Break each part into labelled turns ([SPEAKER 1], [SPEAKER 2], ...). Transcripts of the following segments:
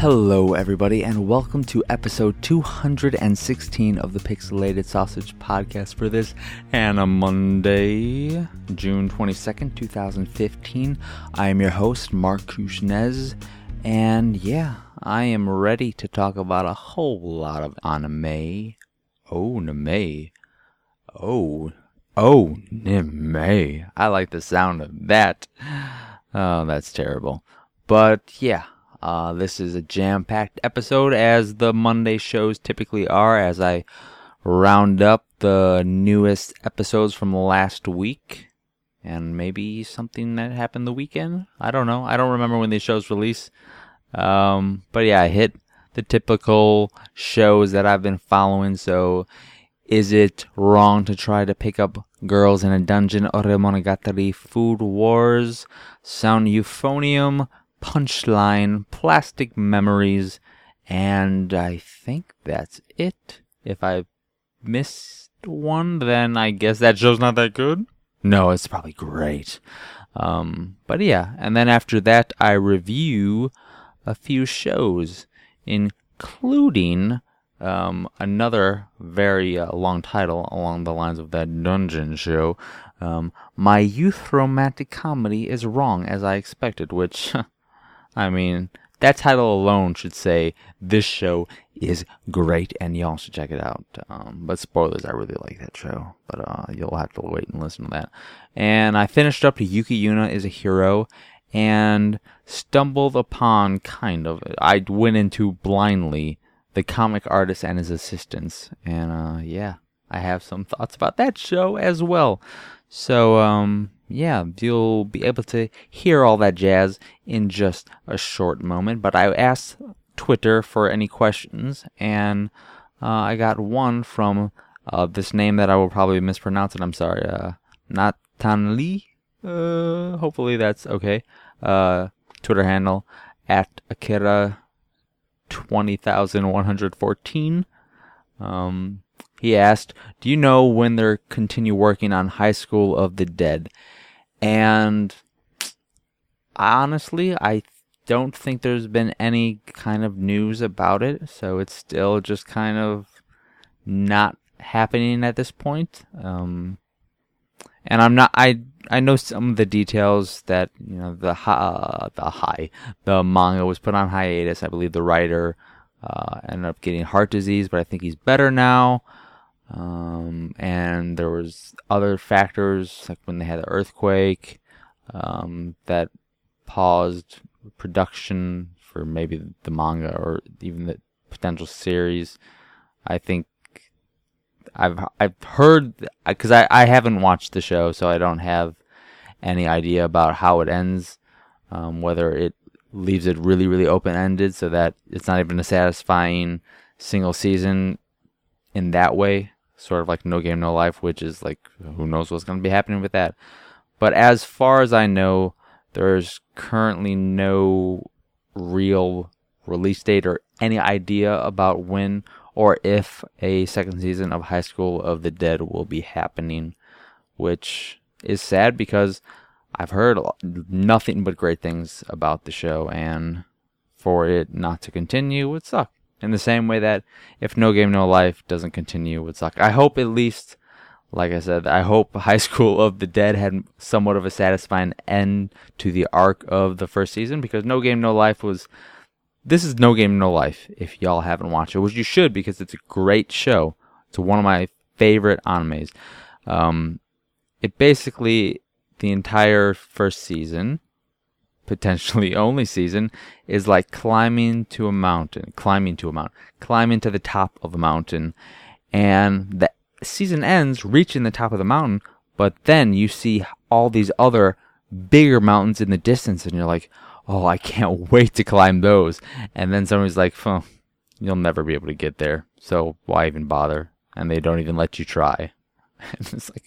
[SPEAKER 1] Hello everybody and welcome to episode 216 of the Pixelated Sausage Podcast for this Monday, June 22nd, 2015. I am your host, Mark Kushnez, and yeah, I am ready to talk about a whole lot of anime. Anime. I like the sound of that. Oh, that's terrible. But yeah. This is a jam-packed episode, as the Monday shows typically are, as I round up the newest episodes from last week, and maybe something that happened the weekend. I don't know. I don't remember when these shows release. But yeah, I hit the typical shows that I've been following, so is it wrong to try to pick up Girls in a Dungeon, Oremonogatari, Food Wars, Sound Euphonium, Punchline, Plastic Memories, and I think that's it. If I missed one, then I guess that show's not that good. No, it's probably great. But yeah, and then after that, I review a few shows, including another very long title along the lines of that dungeon show. My Youth Romantic Comedy is Wrong as I Expected, which... I mean, that title alone should say, this show is great, and y'all should check it out. But spoilers, I really like that show. But you'll have to wait and listen to that. And I finished up Yuki Yuna is a Hero, and stumbled upon, I went into blindly, the comic artist and his assistants. And yeah, I have some thoughts about that show as well. So, yeah, you'll be able to hear all that jazz in just a short moment. But I asked Twitter for any questions, and I got one from this name that I will probably mispronounce it. I'm sorry. Nathan Lee? Hopefully that's okay. Twitter handle at Akira 20,114. He asked, do you know when they're continue working on High School of the Dead? And honestly, I don't think there's been any kind of news about it, so it's still just kind of not happening at this point. And I'm not. I know some of the details that the manga was put on hiatus. I believe the writer ended up getting heart disease, but I think he's better now. And there was other factors, like when they had the earthquake, that paused production for maybe the manga or even the potential series. I think I've heard, because I haven't watched the show, so I don't have any idea about how it ends, whether it leaves it really, really open-ended so that it's not even a satisfying single season in that way. Sort of like No Game, No Life, which is like, who knows what's going to be happening with that. But as far as I know, there's currently no real release date or any idea about when or if a second season of High School of the Dead will be happening, which is sad because I've heard nothing but great things about the show, and for it not to continue would suck. In the same way that if No Game, No Life doesn't continue, it would suck. I hope at least, like I said, I hope High School of the Dead had somewhat of a satisfying end to the arc of the first season, because No Game, No Life this is No Game, No Life, if y'all haven't watched it, which you should, because it's a great show. It's one of my favorite animes. It basically, the entire first season, potentially only season, is like climbing to the top of a mountain, and the season ends reaching the top of the mountain, but then you see all these other bigger mountains in the distance, and you're like, oh, I can't wait to climb those. And then somebody's like, you'll never be able to get there, so why even bother? And they don't even let you try. And it's like,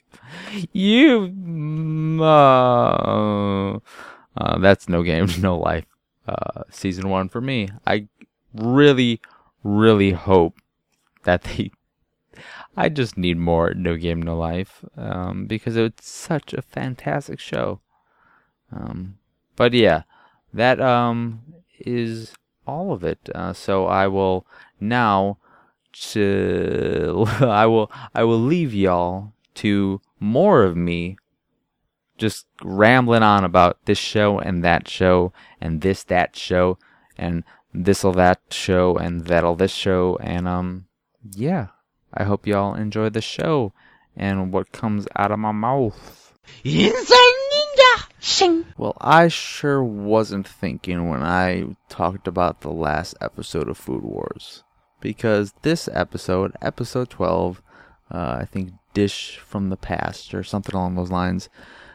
[SPEAKER 1] that's No Game, No Life, season 1 for me. I really, really hope that I just need more No Game, No Life, because it's such a fantastic show. But yeah, that is all of it. So I will now I will leave y'all to more of me just rambling on about this show and that show and that show and this'll that show and that'll this show, and yeah, I hope y'all enjoy the show and what comes out of my mouth.
[SPEAKER 2] Inside Ninja Sing.
[SPEAKER 1] Well, I sure wasn't thinking when I talked about the last episode of Food Wars, because this episode 12, I think Dish from the Past or something along those lines.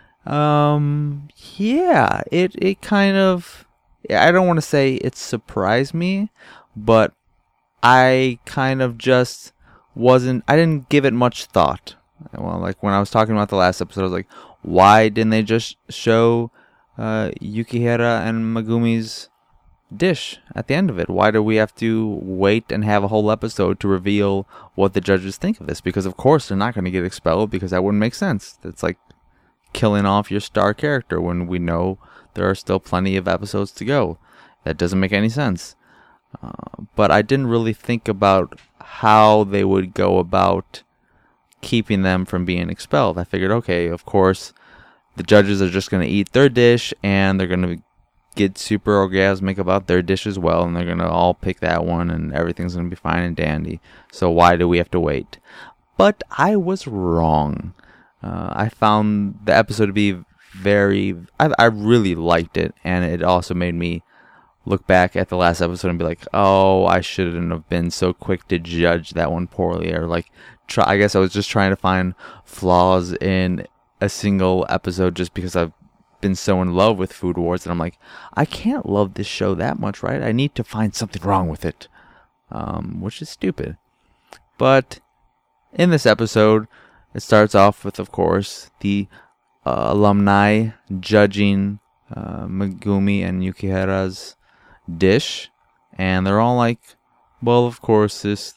[SPEAKER 1] Yeah, it kind of, I don't want to say it surprised me, but I kind of just I didn't give it much thought. Well, like when I was talking about the last episode, I was like, why didn't they just show Yukihira and Megumi's dish at the end of it? Why do we have to wait and have a whole episode to reveal what the judges think of this? Because of course they're not going to get expelled, because that wouldn't make sense. It's like killing off your star character when we know there are still plenty of episodes to go. That doesn't make any sense. But I didn't really think about how they would go about keeping them from being expelled. I figured, okay, of course, the judges are just going to eat their dish, and they're going to get super orgasmic about their dish as well, and they're going to all pick that one, and everything's going to be fine and dandy. So why do we have to wait? But I was wrong. I found the episode to be I really liked it, and it also made me look back at the last episode and be like, oh, I shouldn't have been so quick to judge that one poorly, or like, I guess I was just trying to find flaws in a single episode just because I've been so in love with Food Wars, and I'm like, I can't love this show that much, right? I need to find something wrong with it, which is stupid. But in this episode, it starts off with, of course, the alumni judging Megumi and Yukihira's dish, and they're all like, well, of course, this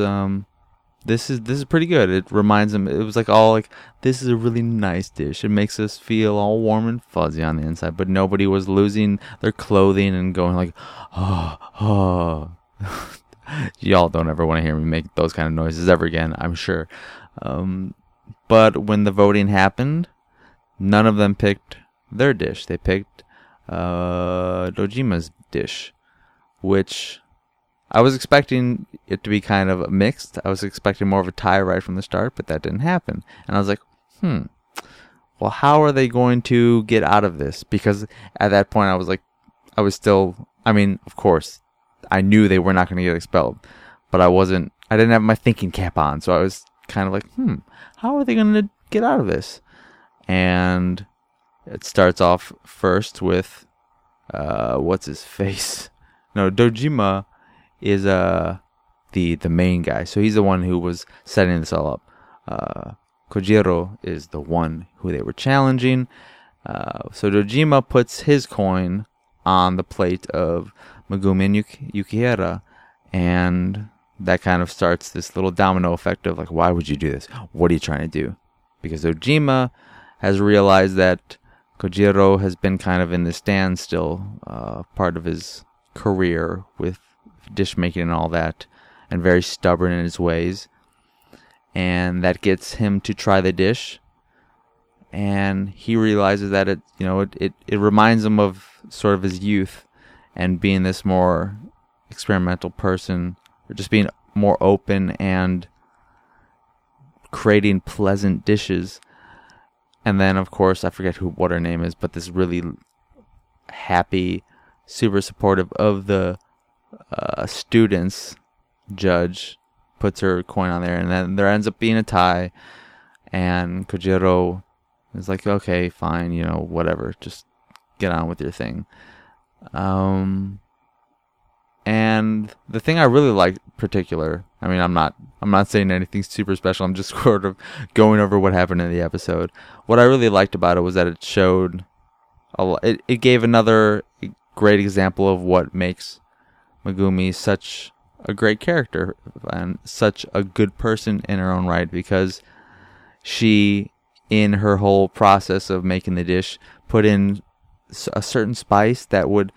[SPEAKER 1] is pretty good. It reminds them, it was like all like, this is a really nice dish. It makes us feel all warm and fuzzy on the inside, but nobody was losing their clothing and going like, oh. Y'all don't ever want to hear me make those kind of noises ever again, I'm sure. But when the voting happened, none of them picked their dish. They picked Dojima's dish, which I was expecting it to be kind of mixed. I was expecting more of a tie right from the start, but that didn't happen. And I was like, well, how are they going to get out of this? Because at that point, of course, I knew they were not going to get expelled, but I didn't have my thinking cap on, so I was kind of like, how are they going to get out of this? And it starts off first with, what's his face? No, Dojima is the main guy, so he's the one who was setting this all up. Kojiro is the one who they were challenging. So Dojima puts his coin on the plate of Megumi and Yukihira, and that kind of starts this little domino effect of like, why would you do this? What are you trying to do? Because Dojima has realized that Kojiro has been kind of in the standstill part of his career with dish making and all that, and very stubborn in his ways, and that gets him to try the dish, and he realizes that it reminds him of sort of his youth and being this more experimental person, or just being more open and creating pleasant dishes. And then, of course, I forget what her name is, but this really happy, super supportive of the students judge puts her coin on there, and then there ends up being a tie, and Kojiro is like, okay, fine, whatever, just get on with your thing. And the thing I really liked particular, I'm not saying anything super special, I'm just sort of going over what happened in the episode. What I really liked about it was that it showed it gave another great example of what makes Megumi such a great character and such a good person in her own right, because she, in her whole process of making the dish, put in a certain spice that would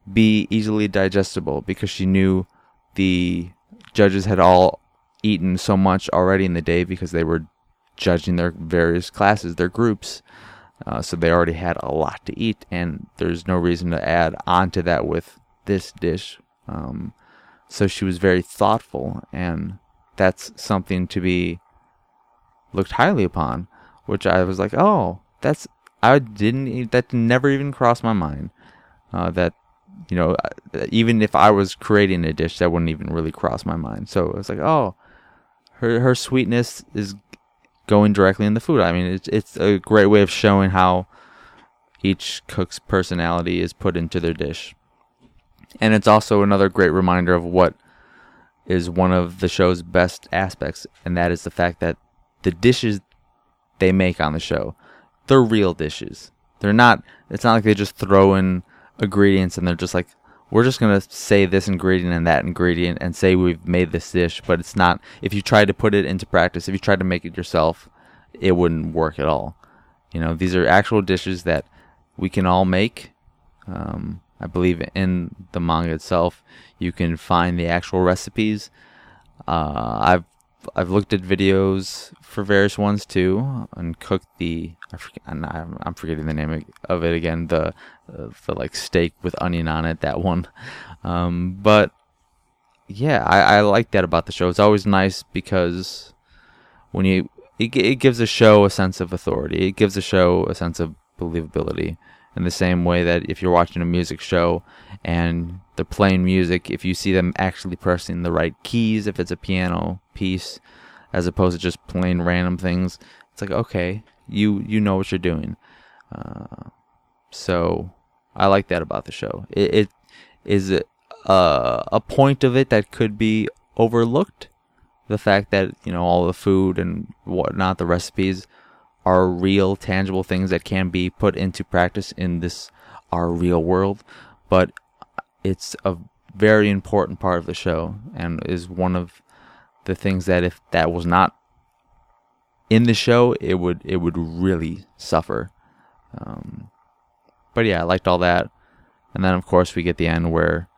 [SPEAKER 1] be easily digestible because she knew the judges had all eaten so much already in the day because they were judging their various classes, their groups. So they already had a lot to eat, and there's no reason to add on to that with this dish. So she was very thoughtful, and that's something to be looked highly upon, which I was like, oh, that never even crossed my mind. That, even if I was creating a dish, that wouldn't even really cross my mind. So I was like, oh, her sweetness is going directly in the food. I mean, it's a great way of showing how each cook's personality is put into their dish. And it's also another great reminder of what is one of the show's best aspects, and that is the fact that the dishes they make on the show, they're real dishes. It's not like they just throw in ingredients and they're just like, we're just going to say this ingredient and that ingredient and say we've made this dish, but it's not. If you tried to put it into practice, if you tried to make it yourself, it wouldn't work at all. These are actual dishes that we can all make. I believe in the manga itself, you can find the actual recipes. I've looked at videos for various ones too, and cooked I'm forgetting the name of it again. The like steak with onion on it, that one. But yeah, I like that about the show. It's always nice because when it gives a show a sense of authority. It gives a show a sense of believability. In the same way that if you're watching a music show and they're playing music, if you see them actually pressing the right keys, if it's a piano piece, as opposed to just playing random things, it's like, okay, you know what you're doing. So I like that about the show. It is a point of it that could be overlooked. The fact that, all the food and whatnot, the recipes, are real, tangible things that can be put into practice in our real world. But it's a very important part of the show, and is one of the things that if that was not in the show, it would really suffer. But yeah, I liked all that. And then of course we get the end where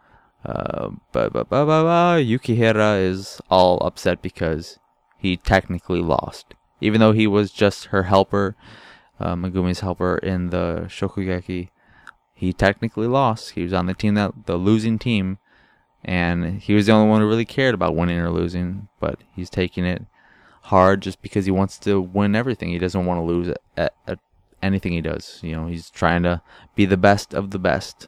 [SPEAKER 1] Yukihira is all upset because he technically lost. Even though he was just her helper, Megumi's helper in the Shokugeki, he technically lost. He was on the losing team, and he was the only one who really cared about winning or losing. But he's taking it hard just because he wants to win everything. He doesn't want to lose at anything he does. He's trying to be the best of the best.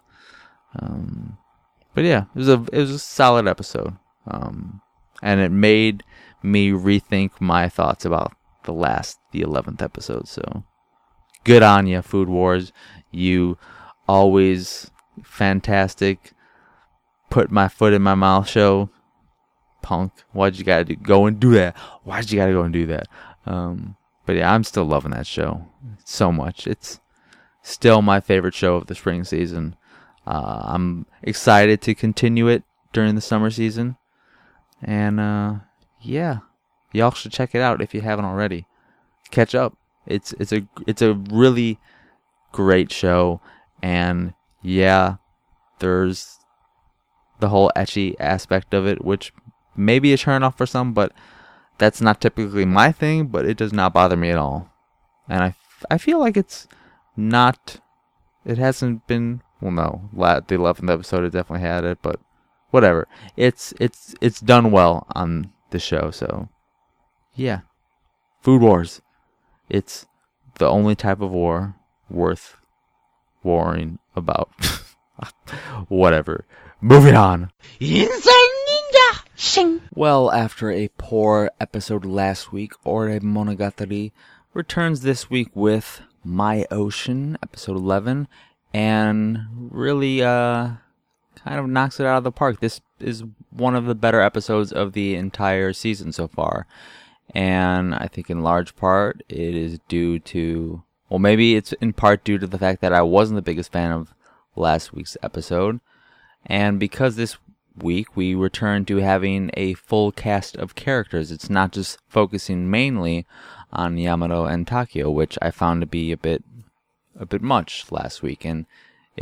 [SPEAKER 1] But yeah, it was a solid episode, and it made me rethink my thoughts about the 11th episode. So good on you, Food Wars. You always fantastic. Put my foot in my mouth show. Punk. Why'd you gotta go and do that? Why'd you gotta go and do that? But yeah, I'm still loving that show so much. It's still my favorite show of the spring season. I'm excited to continue it during the summer season. And yeah. Y'all should check it out if you haven't already. Catch up. It's a really great show, and yeah, there's the whole ecchi aspect of it, which may be a turn off for some, but that's not typically my thing. But it does not bother me at all, and I feel like it's not. It hasn't been. Well, no, the 11th episode it definitely had it, but whatever. It's done well on the show, so. Yeah. Food Wars. It's the only type of war worth warring about. Whatever. Moving on.
[SPEAKER 2] Ninja Sing.
[SPEAKER 1] Well, after a poor episode last week, Ore Monogatari returns this week with My Ocean, episode 11, and really kind of knocks it out of the park. This is one of the better episodes of the entire season so far. And I think in large part it is due to, well, maybe it's in part due to the fact that I wasn't the biggest fan of last week's episode. And because this week we return to having a full cast of characters, it's not just focusing mainly on Yamato and Takio, which I found to be a bit much last week. And it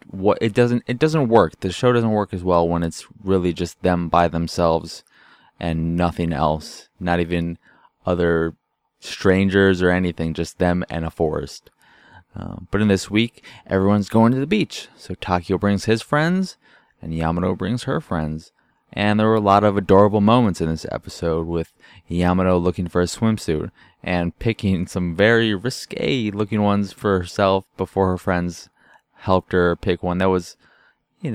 [SPEAKER 1] it doesn't work. The show doesn't work as well when it's really just them by themselves and nothing else. Not even other strangers or anything, just them and a forest. But in this week, everyone's going to the beach. So Takeo brings his friends, and Yamato brings her friends. And there were a lot of adorable moments in this episode, with Yamato looking for a swimsuit and picking some very risque looking ones for herself before her friends helped her pick one that was, it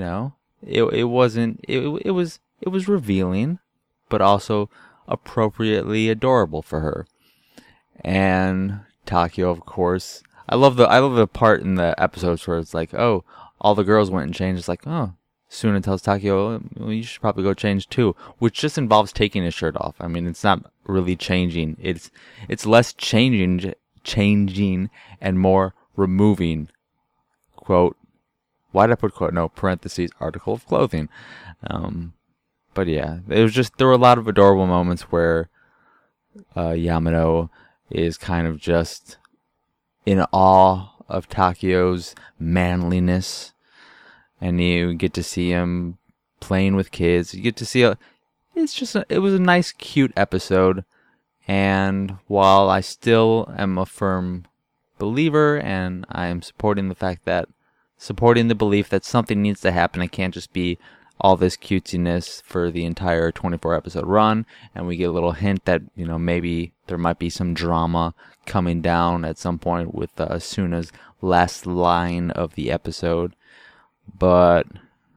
[SPEAKER 1] was revealing, but also appropriately adorable for her. And Takeo, of course, I love the part in the episodes where it's like, oh, all the girls went and changed. It's like, oh, Suna tells Takeo, well, you should probably go change too, which just involves taking his shirt off. I mean, it's not really changing. It's less changing and more removing. Quote, why did I put quote? No, parentheses, article of clothing. But yeah, there were a lot of adorable moments where Yamato is kind of just in awe of Takeo's manliness, and you get to see him playing with kids. You get to see it was a nice, cute episode. And while I still am a firm believer, and I am supporting the belief that something needs to happen, it can't just be all this cutesiness for the entire 24 episode run, and we get a little hint that, maybe there might be some drama coming down at some point with Suna's last line of the episode. But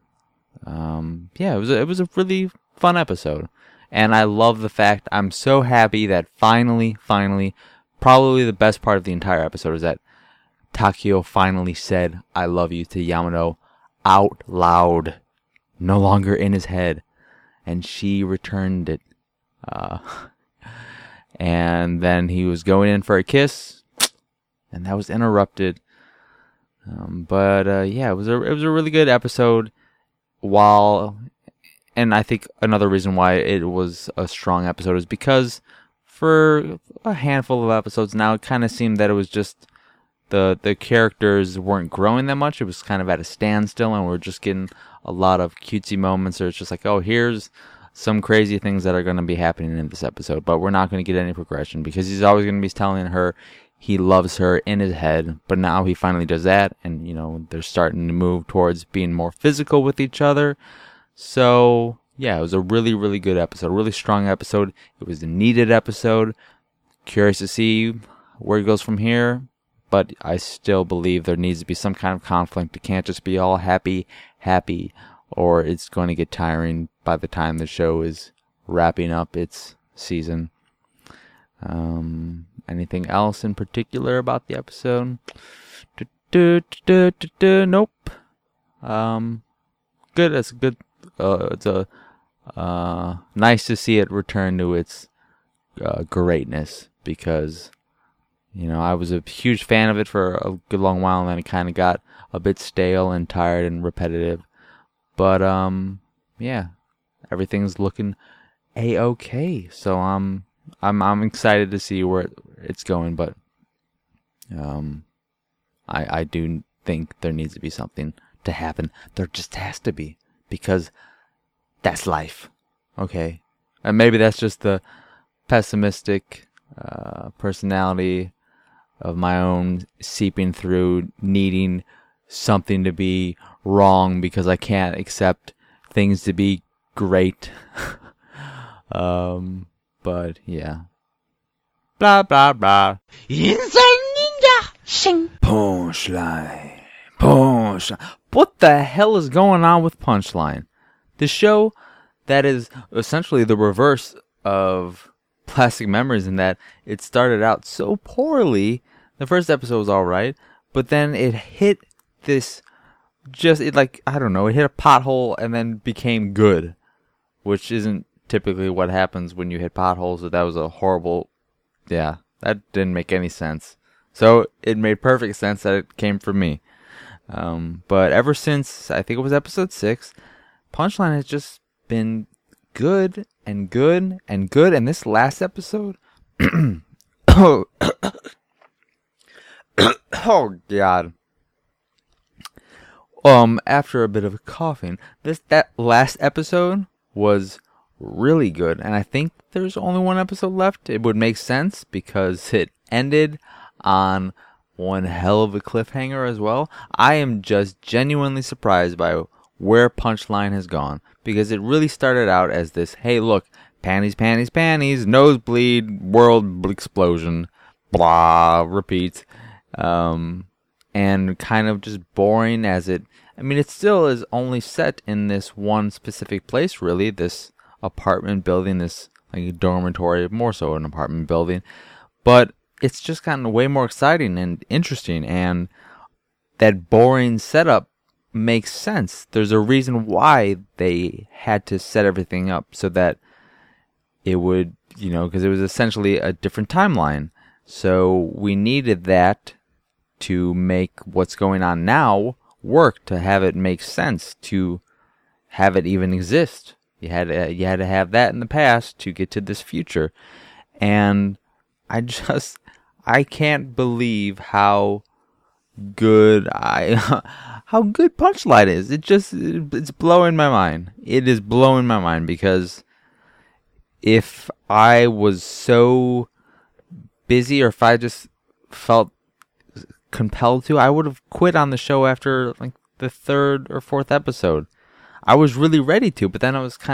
[SPEAKER 1] it was a really fun episode, and I love the fact, I'm so happy that finally, probably the best part of the entire episode is that Takeo finally said I love you to Yamato out loud, no longer in his head, and she returned it. And then he was going in for a kiss, and that was interrupted. It was a really good episode. And I think another reason why it was a strong episode is because for a handful of episodes now, it kind of seemed that it was just the characters weren't growing that much. It was kind of at a standstill, and we're just getting a lot of cutesy moments. Or it's just like, oh, here's some crazy things that are going to be happening in this episode, but we're not going to get any progression because he's always going to be telling her he loves her in his head. But now he finally does that, and they're starting to move towards being more physical with each other. So yeah, it was a really, really good episode, a really strong episode. It was a needed episode. Curious to see where it goes from here, but I still believe there needs to be some kind of conflict. It can't just be all happy, or it's going to get tiring by the time the show is wrapping up its season. Anything else in particular about the episode? Nope. Good. That's good. It's nice to see it return to its greatness, because I was a huge fan of it for a good long while, and then it kind of got a bit stale and tired and repetitive. But everything's looking a-okay. So I'm excited to see where it's going, but I do think there needs to be something to happen. There just has to be, because that's life. Okay, and maybe that's just the pessimistic personality of my own seeping through, needing something to be wrong because I can't accept things to be great. But yeah. Blah blah blah.
[SPEAKER 2] Inside Ninja Sing.
[SPEAKER 1] Punchline. What the hell is going on with Punchline? The show that is essentially the reverse of Plastic Memories, in that it started out so poorly. The first episode was alright, but then it hit this, it hit a pothole and then became good, which isn't typically what happens when you hit potholes. So that was a horrible, that didn't make any sense. So it made perfect sense that it came from me. But ever since, I think it was episode 6, Punchline has just been good and good and good. And this last episode, oh God, After a bit of coughing, that last episode was really good, and I think there's only one episode left. It would make sense because it ended on one hell of a cliffhanger as well. I am just genuinely surprised by where Punchline has gone, because it really started out as this, hey look, panties, panties, panties, nosebleed, world explosion, blah, repeats, and kind of just boring as it, I mean, it still is only set in this one specific place, really, this apartment building, this like dormitory, more so an apartment building, but it's just gotten way more exciting and interesting, and that boring setup makes sense. There's a reason why they had to set everything up so that it would, because it was essentially a different timeline. So we needed that to make what's going on now work, to have it make sense, to have it even exist. You had to have that in the past to get to this future. And I can't believe how good how good Punchline is. It's blowing my mind. It is blowing my mind, because if I was so busy, or if I just felt compelled to, I would have quit on the show after like the third or fourth episode. I was really ready to, but then I was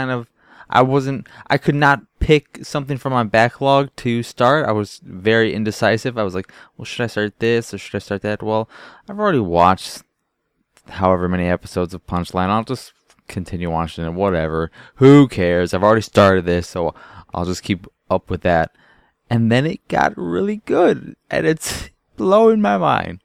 [SPEAKER 1] I could not pick something from my backlog to start. I was very indecisive. I was like, well, should I start this or should I start that? Well, I've already watched however many episodes of Punchline. I'll just continue watching it, whatever. Who cares? I've already started this, so I'll just keep up with that. And then it got really good, and it's blowing my mind.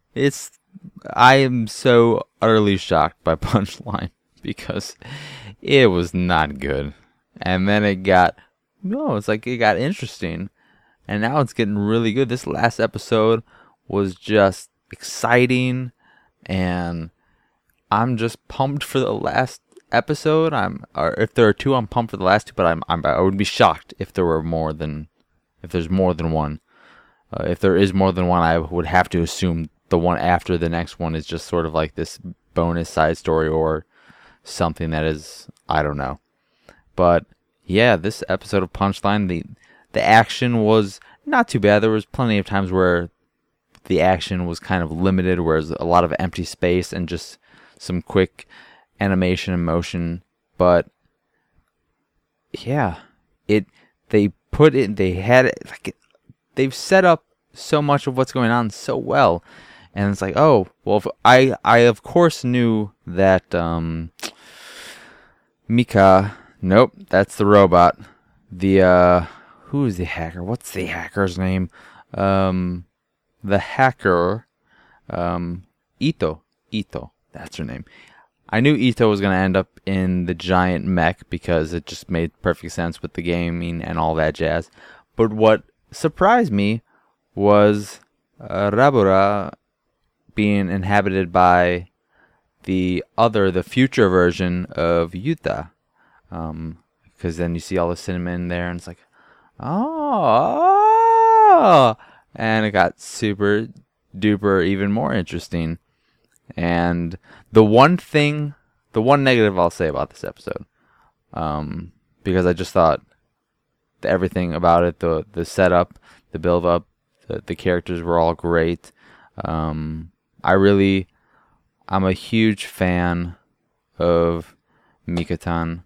[SPEAKER 1] I am so utterly shocked by Punchline, because it was not good. And then it got interesting. And now it's getting really good. This last episode was just exciting, and I'm just pumped for the last episode. Or if there are two, I'm pumped for the last two, but I would be shocked if there's more than one. If there is more than one, I would have to assume the one after the next one is just sort of like this bonus side story or something that is, I don't know. But yeah, this episode of Punchline, the action was not too bad. There was plenty of times where the action was kind of limited, where there's a lot of empty space and just some quick animation and motion. But yeah, they've set up so much of what's going on so well. And it's like, oh, well, I of course knew that Mika, nope, that's the robot. Who is the hacker? What's the hacker's name? The hacker, Ito, that's her name. I knew Ito was going to end up in the giant mech because it just made perfect sense with the gaming and all that jazz. But what surprised me was Rabura being inhabited by the future version of Yuta. Because then you see all the cinnamon there, and it's like, oh, and it got super duper even more interesting. And the one negative I'll say about this episode, because I just thought everything about it, the setup, the build up, the characters were all great. I'm a huge fan of Mikatan.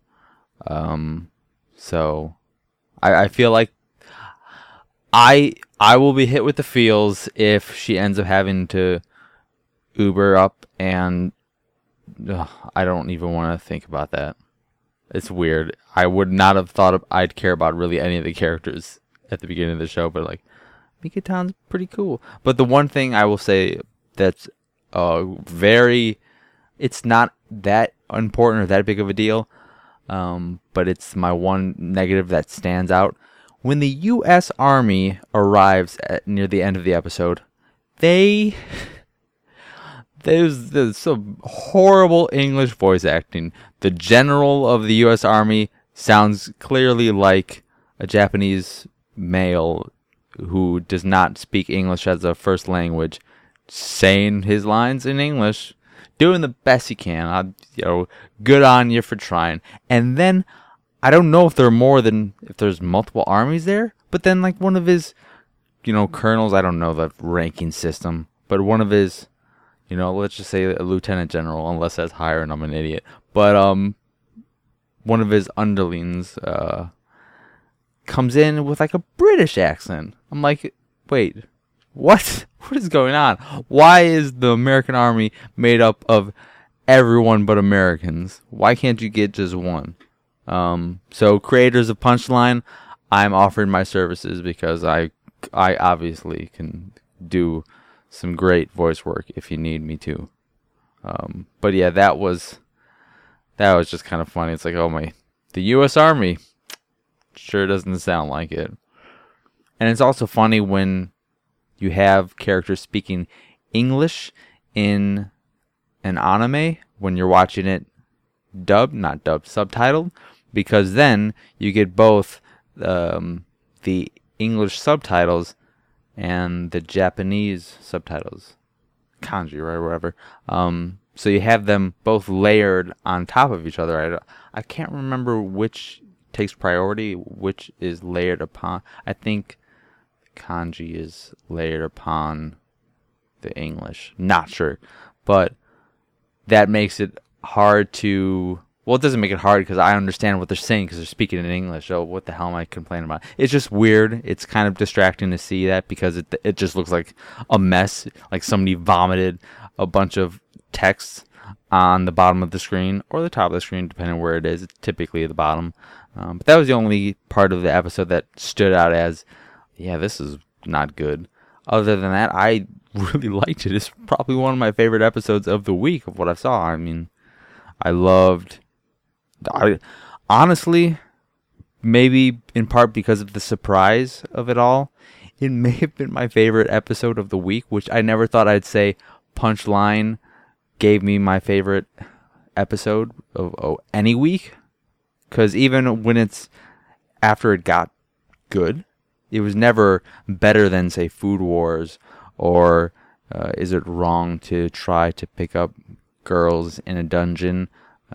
[SPEAKER 1] So I feel like I will be hit with the feels if she ends up having to Uber up, and I don't even want to think about that. It's weird. I would not have thought I'd care about really any of the characters at the beginning of the show, but like, Mikatan's pretty cool. But the one thing I will say that's it's not that important or that big of a deal, but it's my one negative that stands out. When the U.S. Army arrives near the end of the episode, there's some horrible English voice acting. The general of the U.S. Army sounds clearly like a Japanese male who does not speak English as a first language, saying his lines in English. doing the best you can. Good on you for trying. And then I don't know if there's multiple armies there, but then like one of his, colonels, I don't know the ranking system, but one of his, let's just say a lieutenant general, unless that's higher and I'm an idiot. But one of his underlings comes in with like a British accent. I'm like, wait, what? What is going on? Why is the American army made up of everyone but Americans? Why can't you get just one? So creators of Punchline, I'm offering my services because I obviously can do some great voice work if you need me to. But yeah, that was just kind of funny. It's like, the U.S. Army sure doesn't sound like it. And it's also funny when you have characters speaking English in an anime when you're watching it subtitled, because then you get both the English subtitles and the Japanese subtitles, kanji, right, whatever. So you have them both layered on top of each other. I can't remember which takes priority, which is layered upon. I think kanji is layered upon the English. Not sure. But that makes it hard to... Well, it doesn't make it hard because I understand what they're saying because they're speaking in English. So what the hell am I complaining about? It's just weird. It's kind of distracting to see that because it just looks like a mess. Like somebody vomited a bunch of text on the bottom of the screen or the top of the screen, depending on where it is. It's typically the bottom. But that was the only part of the episode that stood out as, yeah, this is not good. Other than that, I really liked it. It's probably one of my favorite episodes of the week of what I saw. I mean, honestly, maybe in part because of the surprise of it all, it may have been my favorite episode of the week, which I never thought I'd say. Punchline gave me my favorite episode of any week, because even when it's after it got good, it was never better than, say, Food Wars or Is It Wrong to Try to Pick Up Girls in a Dungeon.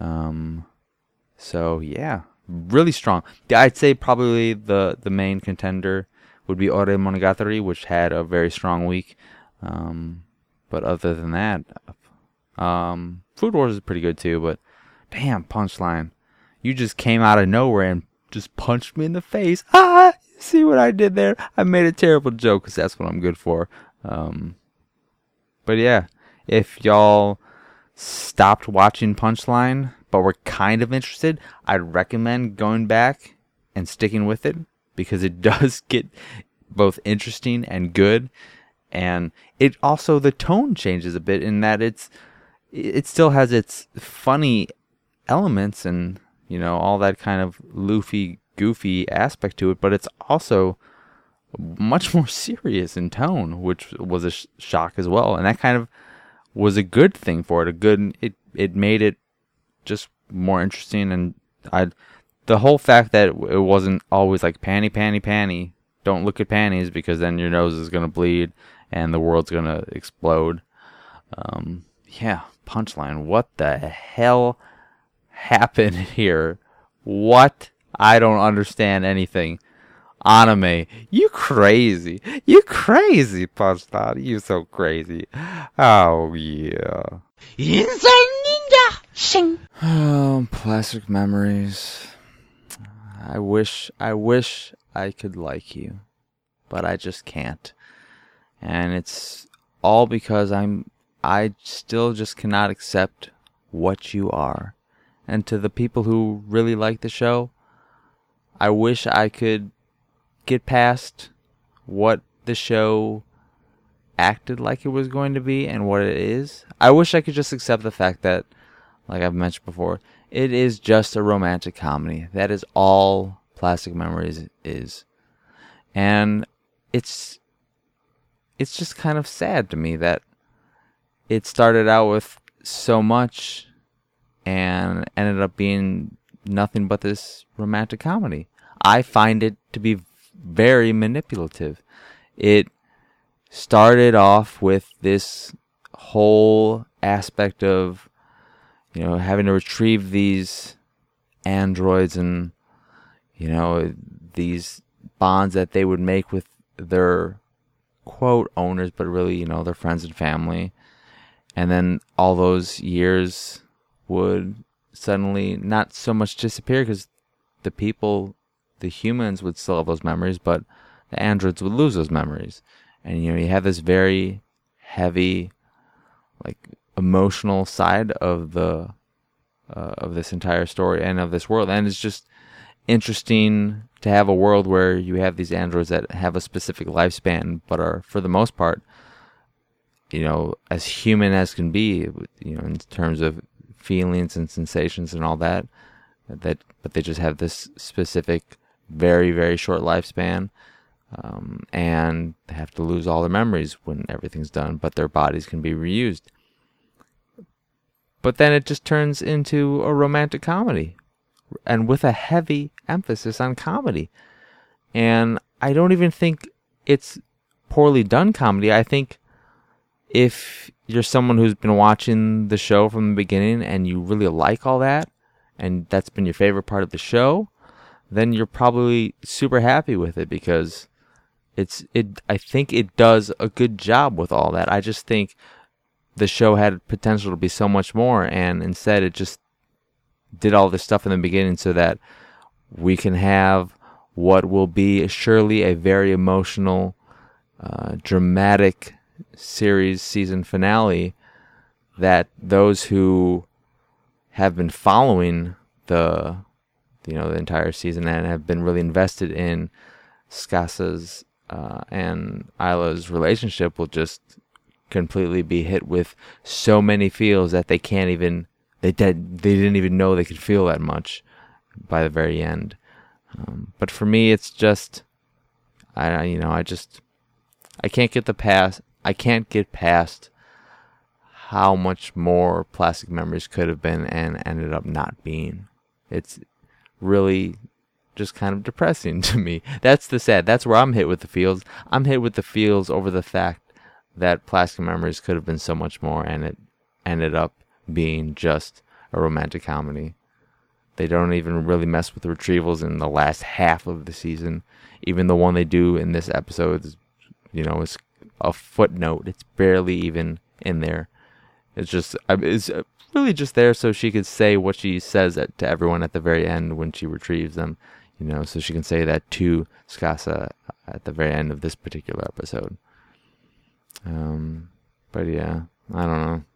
[SPEAKER 1] So yeah, really strong. I'd say probably the main contender would be Ore Monogatari, which had a very strong week. But other than that, Food Wars is pretty good too. But damn, Punchline, you just came out of nowhere and just punched me in the face. See what I did there? I made a terrible joke because that's what I'm good for. But yeah, if y'all stopped watching Punchline but were kind of interested, I'd recommend going back and sticking with it because it does get both interesting and good. And it also, the tone changes a bit in that it still has its funny elements and, all that kind of Luffy, goofy aspect to it, but it's also much more serious in tone, which was a shock as well. And that kind of was a good thing for it. It made it just more interesting. And the whole fact that it wasn't always like panty, panty, panty. Don't look at panties because then your nose is going to bleed and the world's going to explode. Yeah, Punchline. What the hell happened here? What? I don't understand anything. Anime, you crazy. You crazy, Punchline. You so crazy. Oh, yeah.
[SPEAKER 2] Insert Ninja Sing.
[SPEAKER 1] Oh, plastic memories. I wish I could like you, but I just can't. And it's all because I still just cannot accept what you are. And to the people who really like the show, I wish I could get past what the show acted like it was going to be and what it is. I wish I could just accept the fact that, like I've mentioned before, it is just a romantic comedy. That is all Plastic Memories is. And it's just kind of sad to me that it started out with so much and ended up being nothing but this romantic comedy. I find it to be very manipulative. It started off with this whole aspect of, having to retrieve these androids and, these bonds that they would make with their quote owners, but really, their friends and family. And then all those years would suddenly not so much disappear because the humans would still have those memories, but the androids would lose those memories. And, you have this very heavy, like, emotional side of this entire story and of this world. And it's just interesting to have a world where you have these androids that have a specific lifespan, but are, for the most part, as human as can be, in terms of feelings and sensations and all that, but they just have this specific, very, very short lifespan, and they have to lose all their memories when everything's done, but their bodies can be reused. But then it just turns into a romantic comedy, and with a heavy emphasis on comedy. And I don't even think it's poorly done comedy. I think if you're someone who's been watching the show from the beginning and you really like all that, and that's been your favorite part of the show, then you're probably super happy with it, because I think it does a good job with all that. I just think the show had potential to be so much more, and instead it just did all this stuff in the beginning so that we can have what will be surely a very emotional, dramatic season finale that those who have been following the entire season and have been really invested in Skasa's and Isla's relationship will just completely be hit with so many feels that they can't even they didn't even know they could feel that much by the very end. But for me, it's just I can't get past how much more Plastic Memories could have been and ended up not being. It's really just kind of depressing to me. That's where I'm hit with the feels. I'm hit with the feels over the fact that Plastic Memories could have been so much more, and it ended up being just a romantic comedy. They don't even really mess with the retrievals in the last half of the season. Even the one they do in this episode is a footnote. It's barely even in there. It's really just there so she could say what she says to everyone at the very end when she retrieves them. So she can say that to Skasa at the very end of this particular episode. But yeah, I don't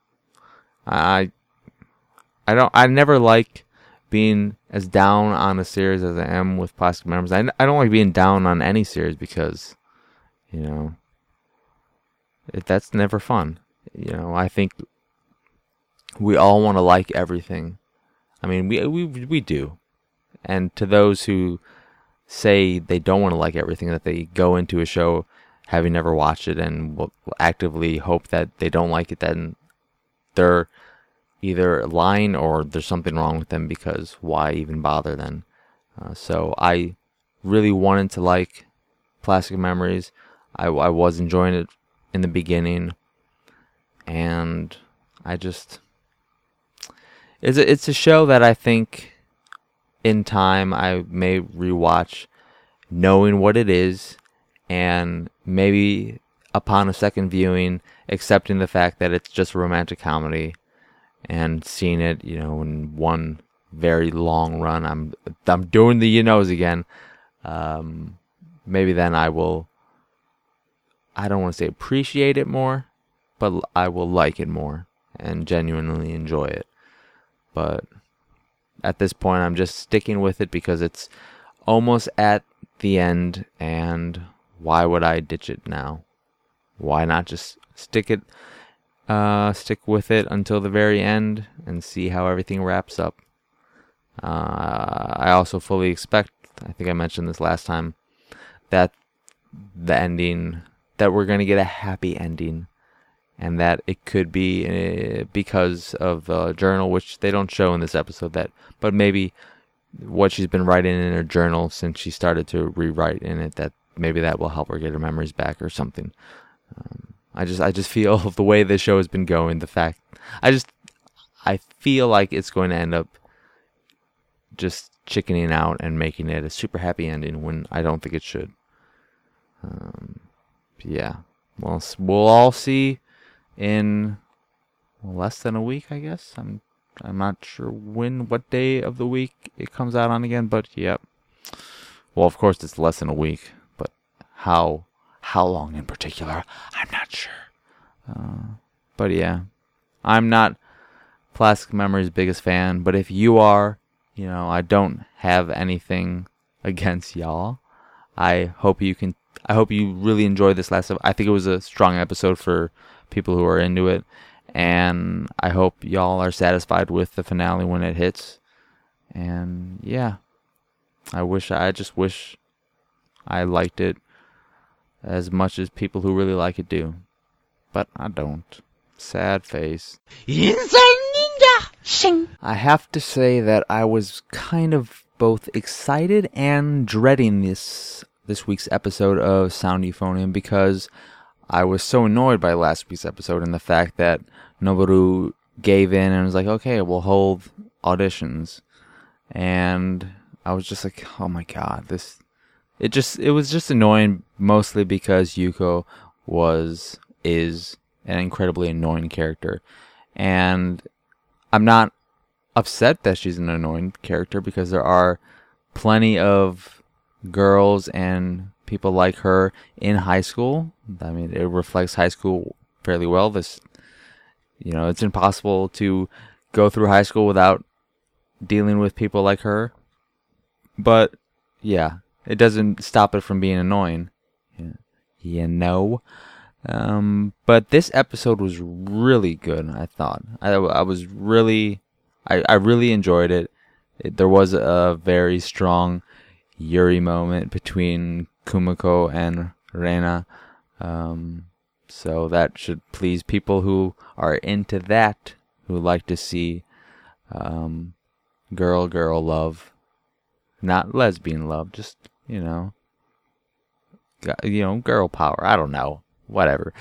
[SPEAKER 1] know. I never like being as down on a series as I am with Plastic Memories. I don't like being down on any series because, that's never fun. I think we all want to like everything. I mean, we do. And to those who say they don't want to like everything, that they go into a show having never watched it and will actively hope that they don't like it, then they're either lying or there's something wrong with them, because why even bother then? So I really wanted to like Plastic Memories. I was enjoying it in the beginning, and it's a show that I think in time I may rewatch, knowing what it is, and maybe upon a second viewing accepting the fact that it's just a romantic comedy, and seeing it in one very long run. I'm doing the again. Maybe then I will, I don't want to say appreciate it more, but I will like it more and genuinely enjoy it. But at this point, I'm just sticking with it because it's almost at the end, and why would I ditch it now? Why not just stick with it until the very end and see how everything wraps up? I also fully expect, I think I mentioned this last time, that the ending, that we're going to get a happy ending, and that it could be because of the journal, which they don't show in this episode, but maybe what she's been writing in her journal since she started to rewrite in it, that maybe that will help her get her memories back or something. I just feel the way this show has been going, I feel like it's going to end up just chickening out and making it a super happy ending when I don't think it should. Yeah. Well, we'll all see in less than a week, I guess. I'm not sure what day of the week it comes out on again, but yep. Well, of course it's less than a week, but how long in particular, I'm not sure. But yeah, I'm not Plastic Memory's biggest fan, but if you are, I don't have anything against y'all. I hope you really enjoyed this last episode. I think it was a strong episode for people who are into it, and I hope y'all are satisfied with the finale when it hits. And yeah, I just wish I liked it as much as people who really like it do, but I don't. Sad face. I have to say that I was kind of both excited and dreading this week's episode of Sound Euphonium because I was so annoyed by last week's episode and the fact that Noboru gave in and was like, okay, we'll hold auditions. And I was just like, oh my god, it was just annoying, mostly because Yuko is an incredibly annoying character. And I'm not upset that she's an annoying character because there are plenty of girls and people like her in high school. I mean, it reflects high school fairly well. It's impossible to go through high school without dealing with people like her. But yeah, it doesn't stop it from being annoying. But this episode was really good, I thought. I really enjoyed it. There was a very strong Yuri moment between Kumiko and Reina. So that should please people who are into that, who like to see girl love. Not lesbian love, just, girl power. I don't know. Whatever.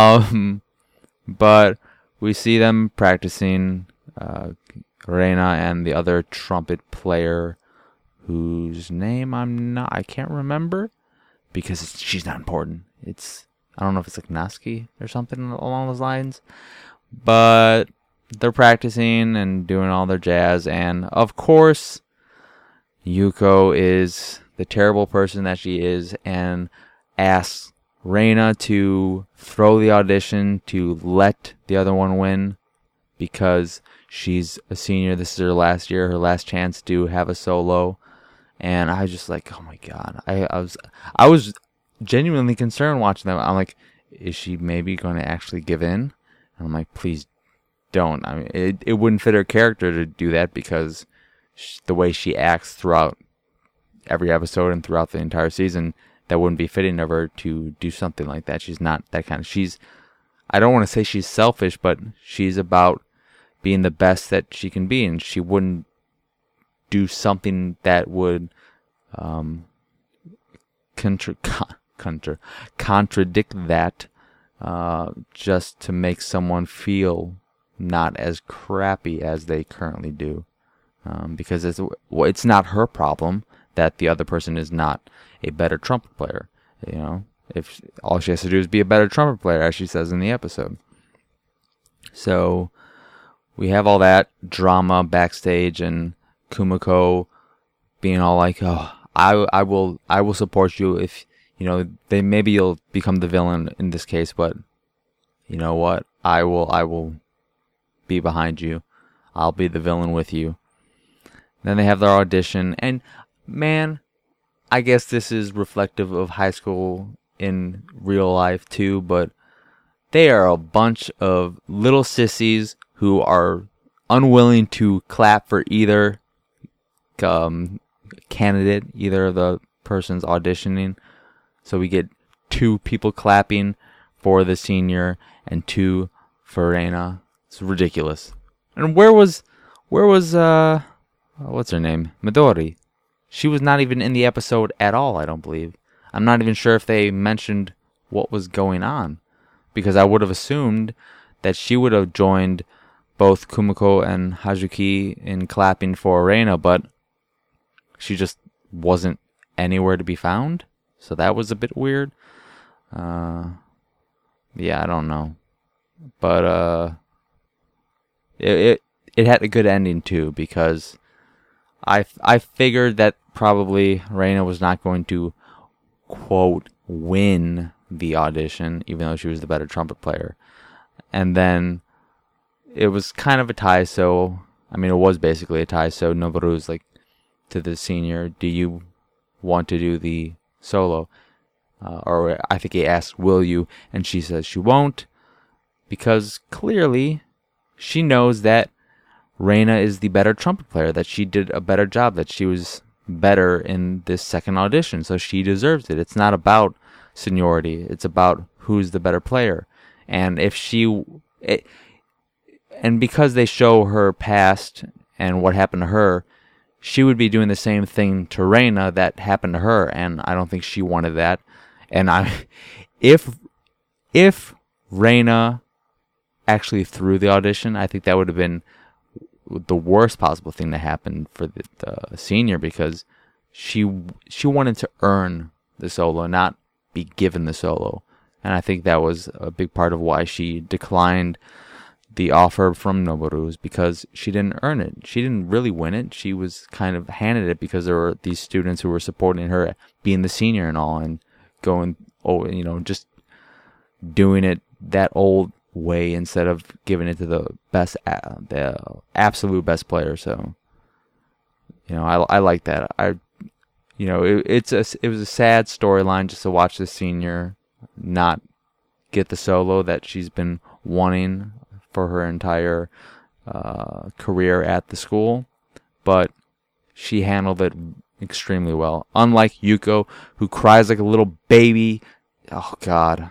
[SPEAKER 1] But we see them practicing, Reina and the other trumpet player whose name I can't remember because she's not important. I don't know if it's like Natsuki or something along those lines, but they're practicing and doing all their jazz, and of course Yuko is the terrible person that she is and asks Reina to throw the audition to let the other one win because she's a senior. This is her last year, her last chance to have a solo. And I was just like, oh my god. I was genuinely concerned watching them. I'm like, is she maybe going to actually give in? And I'm like, please don't. I mean, it wouldn't fit her character to do that because the way she acts throughout every episode and throughout the entire season, that wouldn't be fitting of her to do something like that. She's not that kind of... I don't want to say she's selfish, but she's about being the best that she can be, and she wouldn't do something that would contradict that just to make someone feel not as crappy as they currently do. Because it's not her problem that the other person is not a better trumpet player. If all she has to do is be a better trumpet player, as she says in the episode. So we have all that drama backstage, and Kumiko being all like, "Oh, I will support you if maybe you'll become the villain in this case, but you know what? I will be behind you. I'll be the villain with you." Then they have their audition, and man, I guess this is reflective of high school in real life too, but they are a bunch of little sissies who are unwilling to clap for either candidate, either of the persons auditioning. So we get 2 people clapping for the senior and 2 for Reina. It's ridiculous. And where was what's her name? Midori. She was not even in the episode at all, I don't believe. I'm not even sure if they mentioned what was going on. because I would have assumed that she would have joined both Kumiko and Hazuki in clapping for Reina, but she just wasn't anywhere to be found. So that was a bit weird. Yeah, I don't know. But it had a good ending too, because I figured that probably Reina was not going to, quote, win the audition, even though she was the better trumpet player. And then it was kind of a tie, so, I mean, it was basically a tie, so Noboru's like to the senior, do you want to do the solo? Or I think he asked, will you? And she says she won't, because clearly she knows that Reina is the better trumpet player, that she did a better job, that she was better in this second audition, so she deserves it. It's not about seniority, it's about who's the better player. And and because they show her past and what happened to her, she would be doing the same thing to Reina that happened to her, and I don't think she wanted that. And if Reina actually threw the audition, I think that would have been the worst possible thing to happen for the senior, because she wanted to earn the solo, not be given the solo. And I think that was a big part of why she declined the offer from Noboru's, because she didn't earn it. She didn't really win it. She was kind of handed it because there were these students who were supporting her being the senior and all, and going, just doing it that old way instead of giving it to the absolute best player. So, I like that. It was a sad storyline just to watch the senior not get the solo that she's been wanting for her entire career at the school, but she handled it extremely well. Unlike Yuko, who cries like a little baby. Oh God,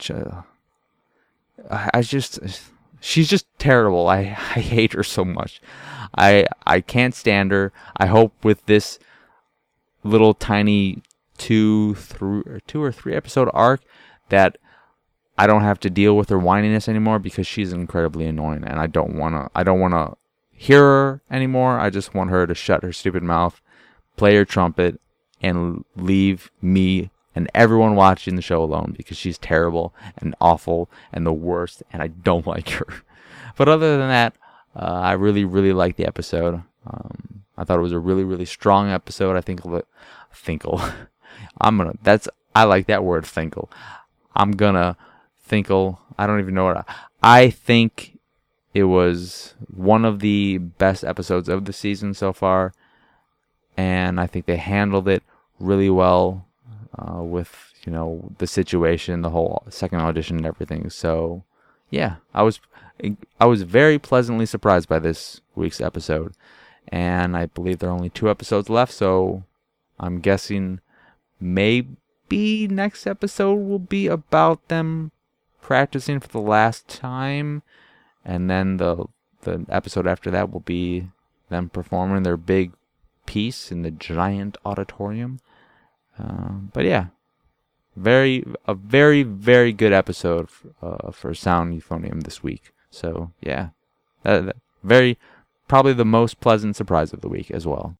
[SPEAKER 1] she's just terrible. I hate her so much. I can't stand her. I hope with this little tiny 2 or 3 episode arc that I don't have to deal with her whininess anymore, because she's incredibly annoying, and I don't wanna hear her anymore. I just want her to shut her stupid mouth, play her trumpet, and leave me and everyone watching the show alone, because she's terrible and awful and the worst, and I don't like her. But other than that, I really, really liked the episode. I thought it was a really, really strong episode. I think Thinkle. I like that word, Thinkle. I'm gonna Thinkle. I don't even know what I think it was one of the best episodes of the season so far, and I think they handled it really well with the situation, the whole second audition and everything. So yeah, I was very pleasantly surprised by this week's episode, and I believe there are only 2 episodes left, so I'm guessing maybe next episode will be about them practicing for the last time, and then the episode after that will be them performing their big piece in the giant auditorium. But yeah, a very, very good episode for Sound Euphonium this week. So yeah, probably the most pleasant surprise of the week as well.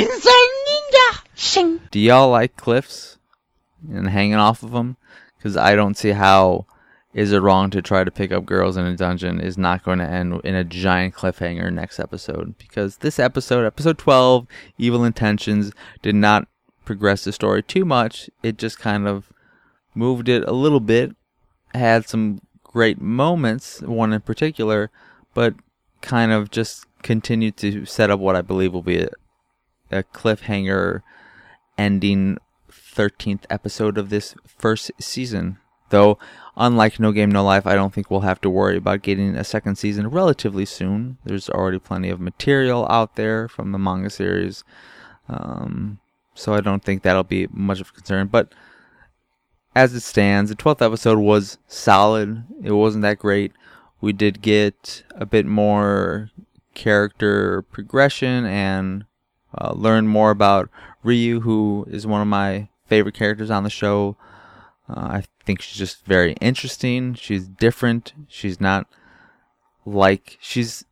[SPEAKER 1] Do y'all like cliffs and hanging off of them? Because I don't see how Is It Wrong to Try to Pick Up Girls in a Dungeon is not going to end in a giant cliffhanger next episode. Because this episode 12, Evil Intentions, did not progress the story too much. It just kind of moved it a little bit, had some great moments, one in particular, but kind of just continued to set up what I believe will be a cliffhanger ending 13th episode of this first season. Though, unlike No Game No Life, I don't think we'll have to worry about getting a second season relatively soon. There's already plenty of material out there from the manga series, so I don't think that'll be much of a concern. But as it stands, the 12th episode was solid. It wasn't that great. We did get a bit more character progression and learn more about Ryu, who is one of my favorite characters on the show. I think she's just very interesting. She's different. She's not like she's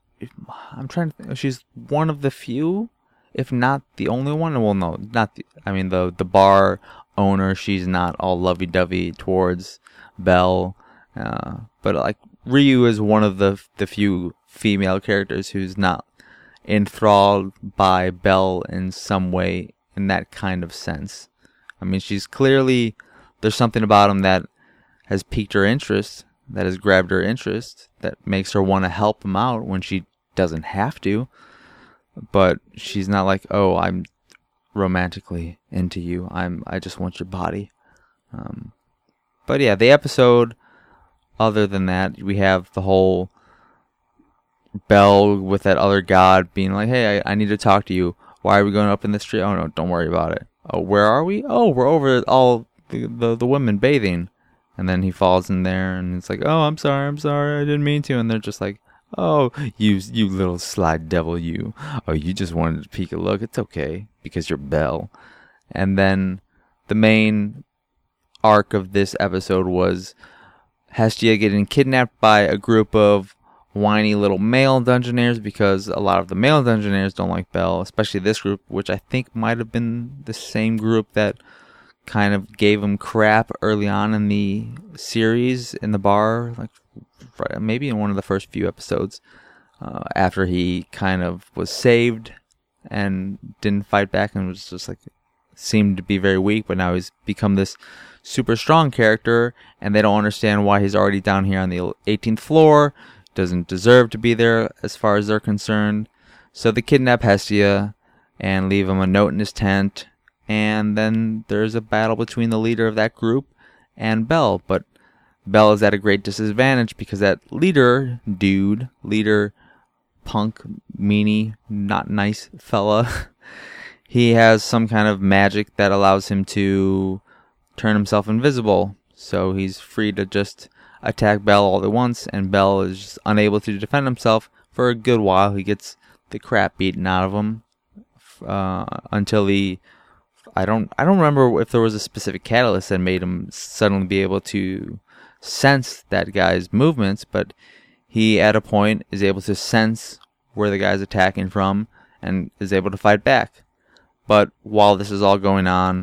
[SPEAKER 1] one of the few, if not the only one. Well, no, not the. I mean, the bar owner. She's not all lovey-dovey towards Belle, but like Ryu is one of the few female characters who's not enthralled by Belle in some way, in that kind of sense. I mean, she's clearly, there's something about him that has piqued her interest, that has grabbed her interest, that makes her want to help him out when she doesn't have to. But she's not like, oh, I'm romantically into you. I just want your body. But yeah, the episode, other than that, we have the whole Belle with that other god being like, hey, I need to talk to you. Why are we going up in the street? Oh, no, don't worry about it. Oh, where are we? Oh, we're over all the women bathing. And then he falls in there and it's like, oh, I'm sorry, I didn't mean to. And they're just like, oh, you little sly devil, you. Oh, you just wanted to peek a look. It's okay, because you're Belle. And then the main arc of this episode was Hestia getting kidnapped by a group of whiny little male Dungeoneers, because a lot of the male Dungeoneers don't like Belle, especially this group, which I think might have been the same group that kind of gave him crap early on in the series in the bar, like maybe in one of the first few episodes, after he kind of was saved and didn't fight back and was just like, seemed to be very weak, but now he's become this super strong character, and they don't understand why he's already down here on the 18th floor, doesn't deserve to be there as far as they're concerned. So they kidnap Hestia and leave him a note in his tent, and then there's a battle between the leader of that group and Belle, but Belle is at a great disadvantage because that leader punk, meanie, not nice fella, he has some kind of magic that allows him to turn himself invisible, so he's free to just attack Belle all at once, and Belle is just unable to defend himself for a good while. He gets the crap beaten out of him until he, I don't remember if there was a specific catalyst that made him suddenly be able to sense that guy's movements, but he at a point is able to sense where the guy's attacking from and is able to fight back. But while this is all going on,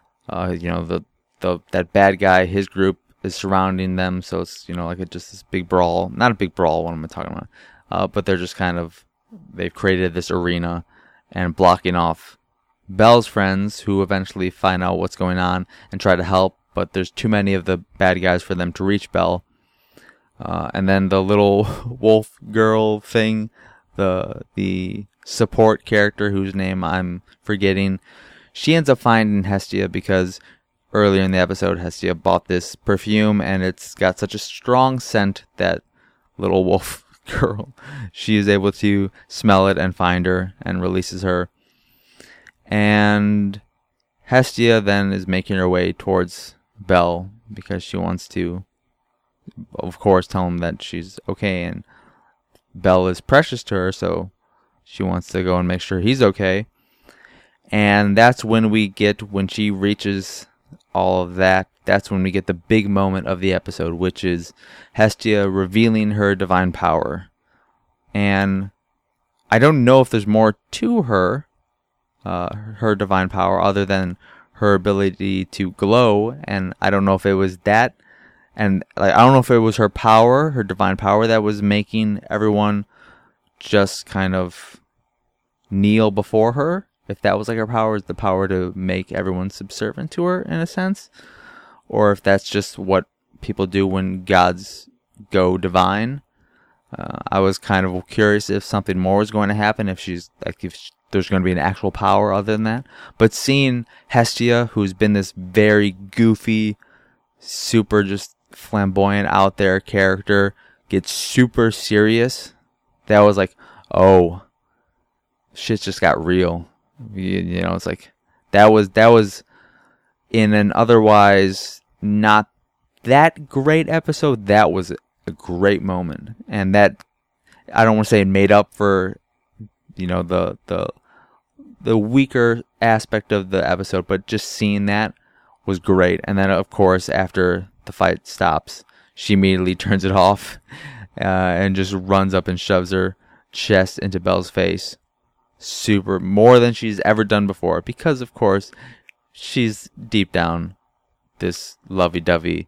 [SPEAKER 1] that bad guy, his group is surrounding them, so it's, like just this big brawl. Not a big brawl, what am I talking about? But they're just they've created this arena and blocking off Belle's friends, who eventually find out what's going on and try to help, but there's too many of the bad guys for them to reach Belle. And then the little wolf girl thing, the support character whose name I'm forgetting, she ends up finding Hestia because earlier in the episode, Hestia bought this perfume, and it's got such a strong scent that little wolf girl, she is able to smell it and find her and releases her. And Hestia then is making her way towards Belle because she wants to, of course, tell him that she's okay, and Belle is precious to her, so she wants to go and make sure he's okay. And that's when she reaches all of that, that's when we get the big moment of the episode, which is Hestia revealing her divine power. And I don't know if there's more to her divine power other than her ability to glow, and I don't know if it was that, and I don't know if it was her power, her divine power, that was making everyone just kind of kneel before her. If that was like her power, is the power to make everyone subservient to her in a sense, or if that's just what people do when gods go divine. I was kind of curious if something more was going to happen, if there's going to be an actual power other than that. But seeing Hestia, who's been this very goofy, super just flamboyant out there character, get super serious, that was like, oh, shit just got real. It's like that was in an otherwise not that great episode. That was a great moment, and that, I don't want to say it made up for the weaker aspect of the episode, but just seeing that was great. And then, of course, after the fight stops, she immediately turns it off and just runs up and shoves her chest into Belle's face. Super, more than she's ever done before, because, of course, she's deep down this lovey-dovey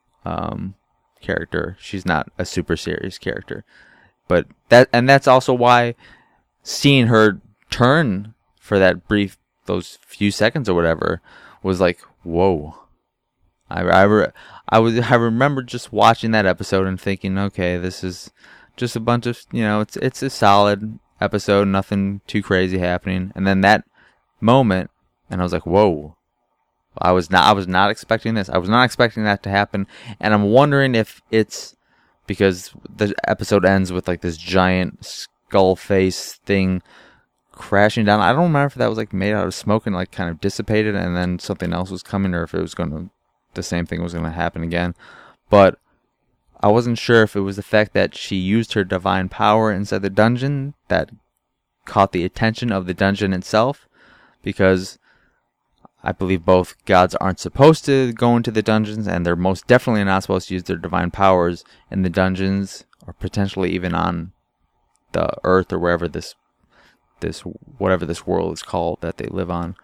[SPEAKER 1] character. She's not a super serious character. But that's also why seeing her turn for that brief, those few seconds or whatever, was like, whoa. I remember just watching that episode and thinking, okay, this is just a bunch of, it's a solid episode, nothing too crazy happening. And then that moment, and I was like, whoa. I was not expecting this. I was not expecting that to happen. And I'm wondering if it's because the episode ends with like this giant skull face thing crashing down. I don't remember if that was like made out of smoke and like kind of dissipated and then something else was coming, or if it was the same thing was going to happen again. But I wasn't sure if it was the fact that she used her divine power inside the dungeon that caught the attention of the dungeon itself, because I believe both gods aren't supposed to go into the dungeons, and they're most definitely not supposed to use their divine powers in the dungeons, or potentially even on the earth or wherever this whatever this world is called that they live on.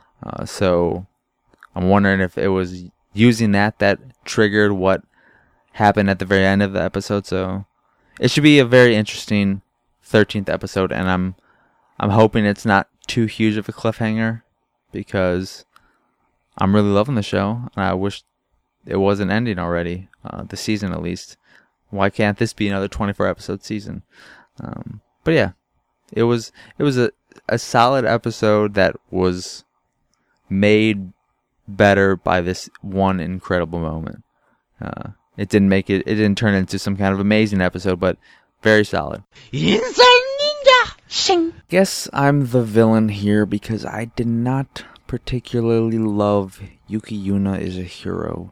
[SPEAKER 1] So I'm wondering if it was using that triggered what happened at the very end of the episode. So it should be a very interesting 13th episode, and I'm hoping it's not too huge of a cliffhanger, because I'm really loving the show, and I wish it wasn't ending already, the season at least. Why can't this be another 24 episode season? But yeah, it was a solid episode that was made better by this one incredible moment. It didn't turn into some kind of amazing episode, but very solid. Guess I'm the villain here because I did not particularly love Yuki Yuna as a hero.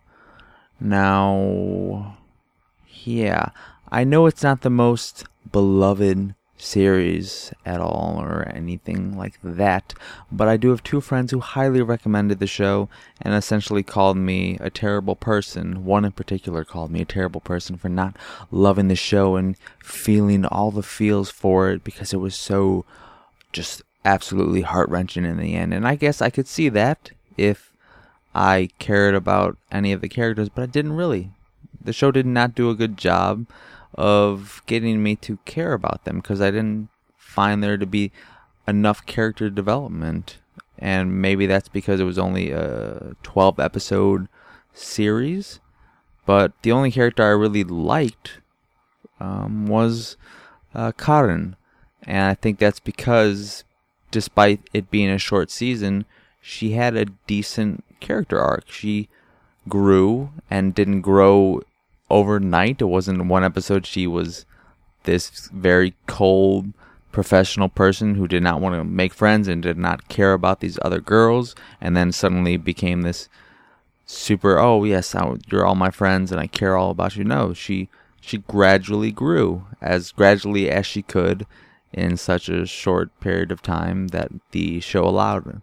[SPEAKER 1] Now, yeah, I know it's not the most beloved series at all or anything like that, but I do have two friends who highly recommended the show and essentially called me a terrible person. One in particular called me a terrible person for not loving the show and feeling all the feels for it because it was so just absolutely heart-wrenching in the end. And I guess I could see that if I cared about any of the characters, but I didn't really. The show did not do a good job of getting me to care about them because I didn't find there to be enough character development. And maybe that's because it was only a 12 episode series. But the only character I really liked was Karin. And I think that's because despite it being a short season, she had a decent character arc. She grew and didn't grow overnight. It wasn't one episode she was this very cold professional person who did not want to make friends and did not care about these other girls, and then suddenly became this super, oh yes, you're all my friends and I care all about you. No, she gradually grew, as gradually as she could in such a short period of time that the show allowed.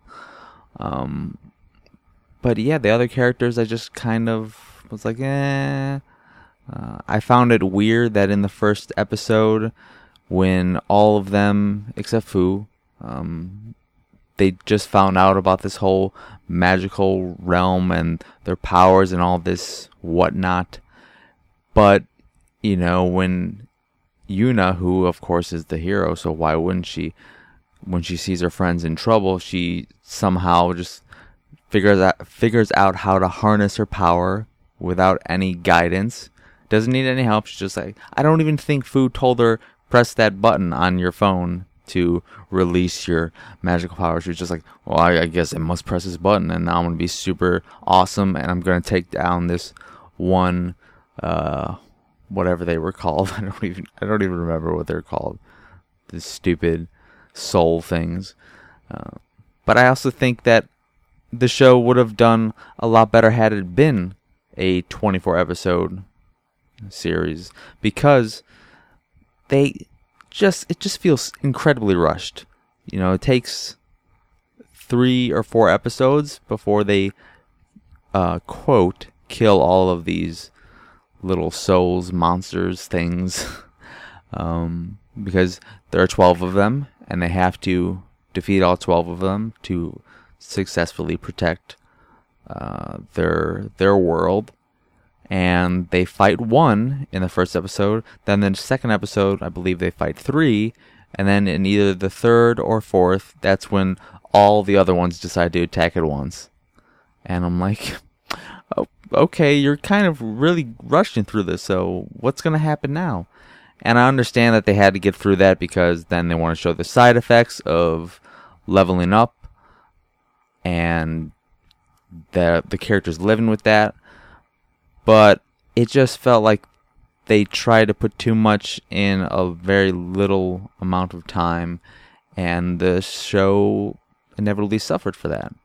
[SPEAKER 1] But yeah, the other characters I just kind of was like, I found it weird that in the first episode, when all of them, except Fu, they just found out about this whole magical realm and their powers and all this whatnot. But, when Yuna, who of course is the hero, so why wouldn't she, when she sees her friends in trouble, she somehow just figures out how to harness her power without any guidance. Doesn't need any help. She's just like, I don't even think Fu told her, press that button on your phone to release your magical power. She's just like, well, I guess I must press this button, and now I'm going to be super awesome, and I'm going to take down this one, whatever they were called. I don't even remember what they're called. The stupid soul things. But I also think that the show would have done a lot better had it been a 24 episode series, because it just feels incredibly rushed. It takes 3 or 4 episodes before they quote, kill all of these little souls, monsters, things, because there are 12 of them, and they have to defeat all 12 of them to successfully protect their world. And they fight one in the first episode. Then in the second episode, I believe they fight 3. And then in either the third or fourth, that's when all the other ones decide to attack at once. And I'm like, oh, okay, you're kind of really rushing through this, so what's going to happen now? And I understand that they had to get through that because then they want to show the side effects of leveling up and the characters living with that. But it just felt like they tried to put too much in a very little amount of time, and the show inevitably suffered for that.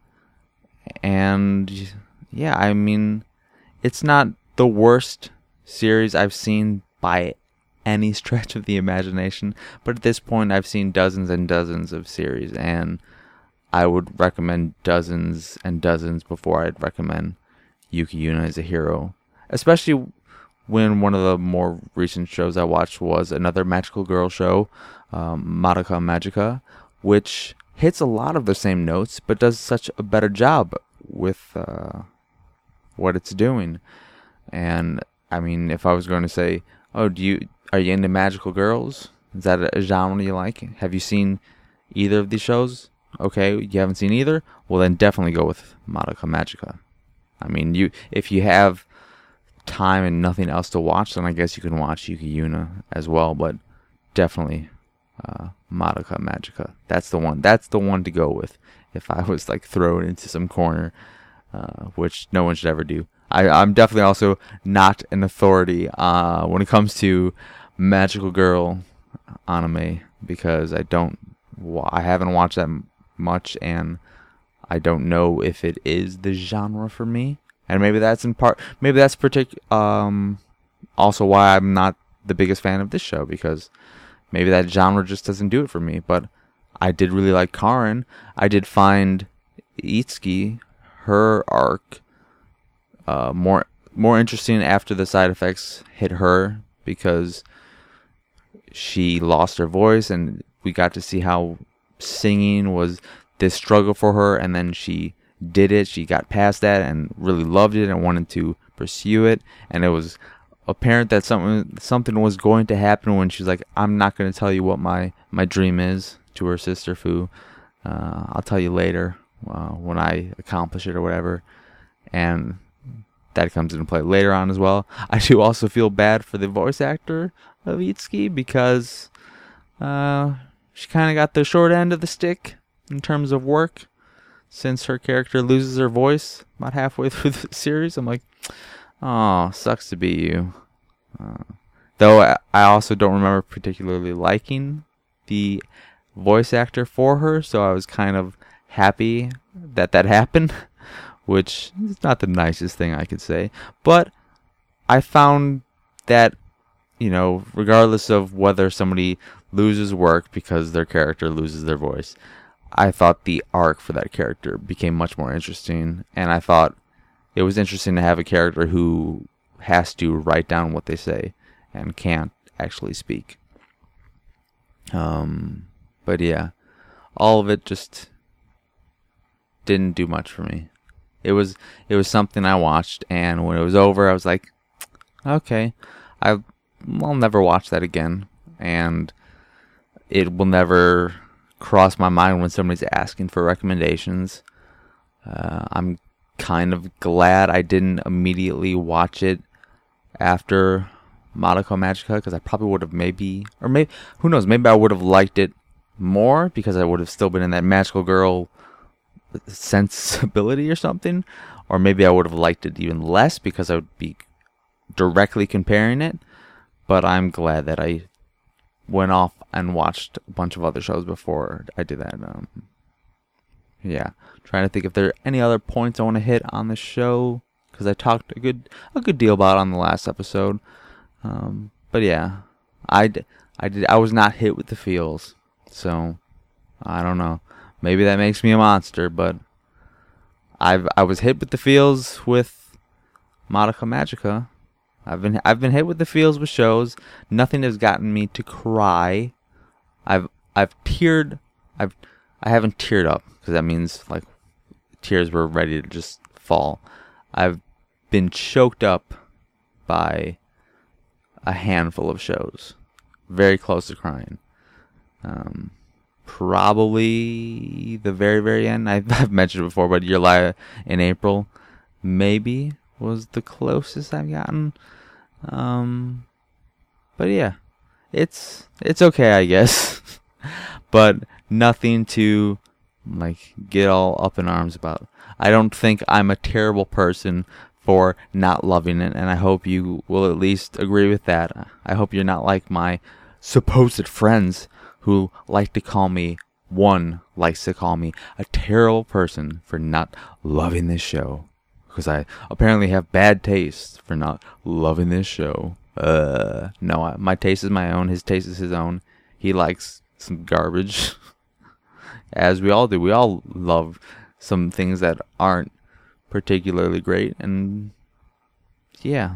[SPEAKER 1] And yeah, I mean, it's not the worst series I've seen by any stretch of the imagination, but at this point I've seen dozens and dozens of series, and I would recommend dozens and dozens before I'd recommend Yuki Yuna as a hero. Especially when one of the more recent shows I watched was another magical girl show, Madoka Magica, which hits a lot of the same notes, but does such a better job with what it's doing. And I mean, if I was going to say, oh, are you into magical girls? Is that a genre you like? Have you seen either of these shows? Okay, you haven't seen either? Well, then definitely go with Madoka Magica. I mean, if you have time and nothing else to watch, then I guess you can watch Yuki Yuna as well, but definitely Madoka Magica. That's the one to go with if I was like thrown into some corner, which no one should ever do. I'm definitely also not an authority when it comes to magical girl anime, because I haven't watched that much, and I don't know if it is the genre for me. And maybe that's also why I'm not the biggest fan of this show, because maybe that genre just doesn't do it for me. But I did really like Karin. I did find Itsuki, her arc, more interesting after the side effects hit her, because she lost her voice, and we got to see how singing was this struggle for her, and then she did it. She got past that and really loved it and wanted to pursue it. And it was apparent that something was going to happen when she's like, I'm not going to tell you what my dream is, to her sister Fu. I'll tell you later when I accomplish it or whatever. And that comes into play later on as well. I do also feel bad for the voice actor of Itsuki, because she kind of got the short end of the stick in terms of work, since her character loses her voice about halfway through the series. I'm like, oh, sucks to be you. Though I also don't remember particularly liking the voice actor for her, so I was kind of happy that happened, which is not the nicest thing I could say. But I found that, regardless of whether somebody loses work because their character loses their voice, I thought the arc for that character became much more interesting, and I thought it was interesting to have a character who has to write down what they say and can't actually speak. But yeah, all of it just didn't do much for me. It was something I watched, and when it was over, I was like, okay, I'll never watch that again, and it will never cross my mind when somebody's asking for recommendations. I'm kind of glad I didn't immediately watch it after Madoka Magica, because I probably would have maybe who knows, maybe I would have liked it more, because I would have still been in that magical girl sensibility or something, or maybe I would have liked it even less because I would be directly comparing it. But I'm glad that I went off and watched a bunch of other shows before I did that. Yeah, trying to think if there are any other points I want to hit on the show, because I talked a good deal about it on the last episode. But yeah, I was not hit with the feels, so I don't know. Maybe that makes me a monster, but I was hit with the feels with Madoka Magica. I've been hit with the feels with shows. Nothing has gotten me to cry. I haven't teared up because that means like tears were ready to just fall. I've been choked up by a handful of shows, very close to crying. Probably the very, very end. I've mentioned it before, but Your Lie in April maybe was the closest I've gotten. But yeah, it's okay, I guess. But nothing to like get all up in arms about. I don't think I'm a terrible person for not loving it, and I hope you will at least agree with that. I hope you're not like my supposed friends who like to call me, one likes to call me a terrible person for not loving this show. Because I apparently have bad taste for not loving this show. No, my taste is my own, his taste is his own. He likes some garbage. As we all do. We all love some things that aren't particularly great, and yeah.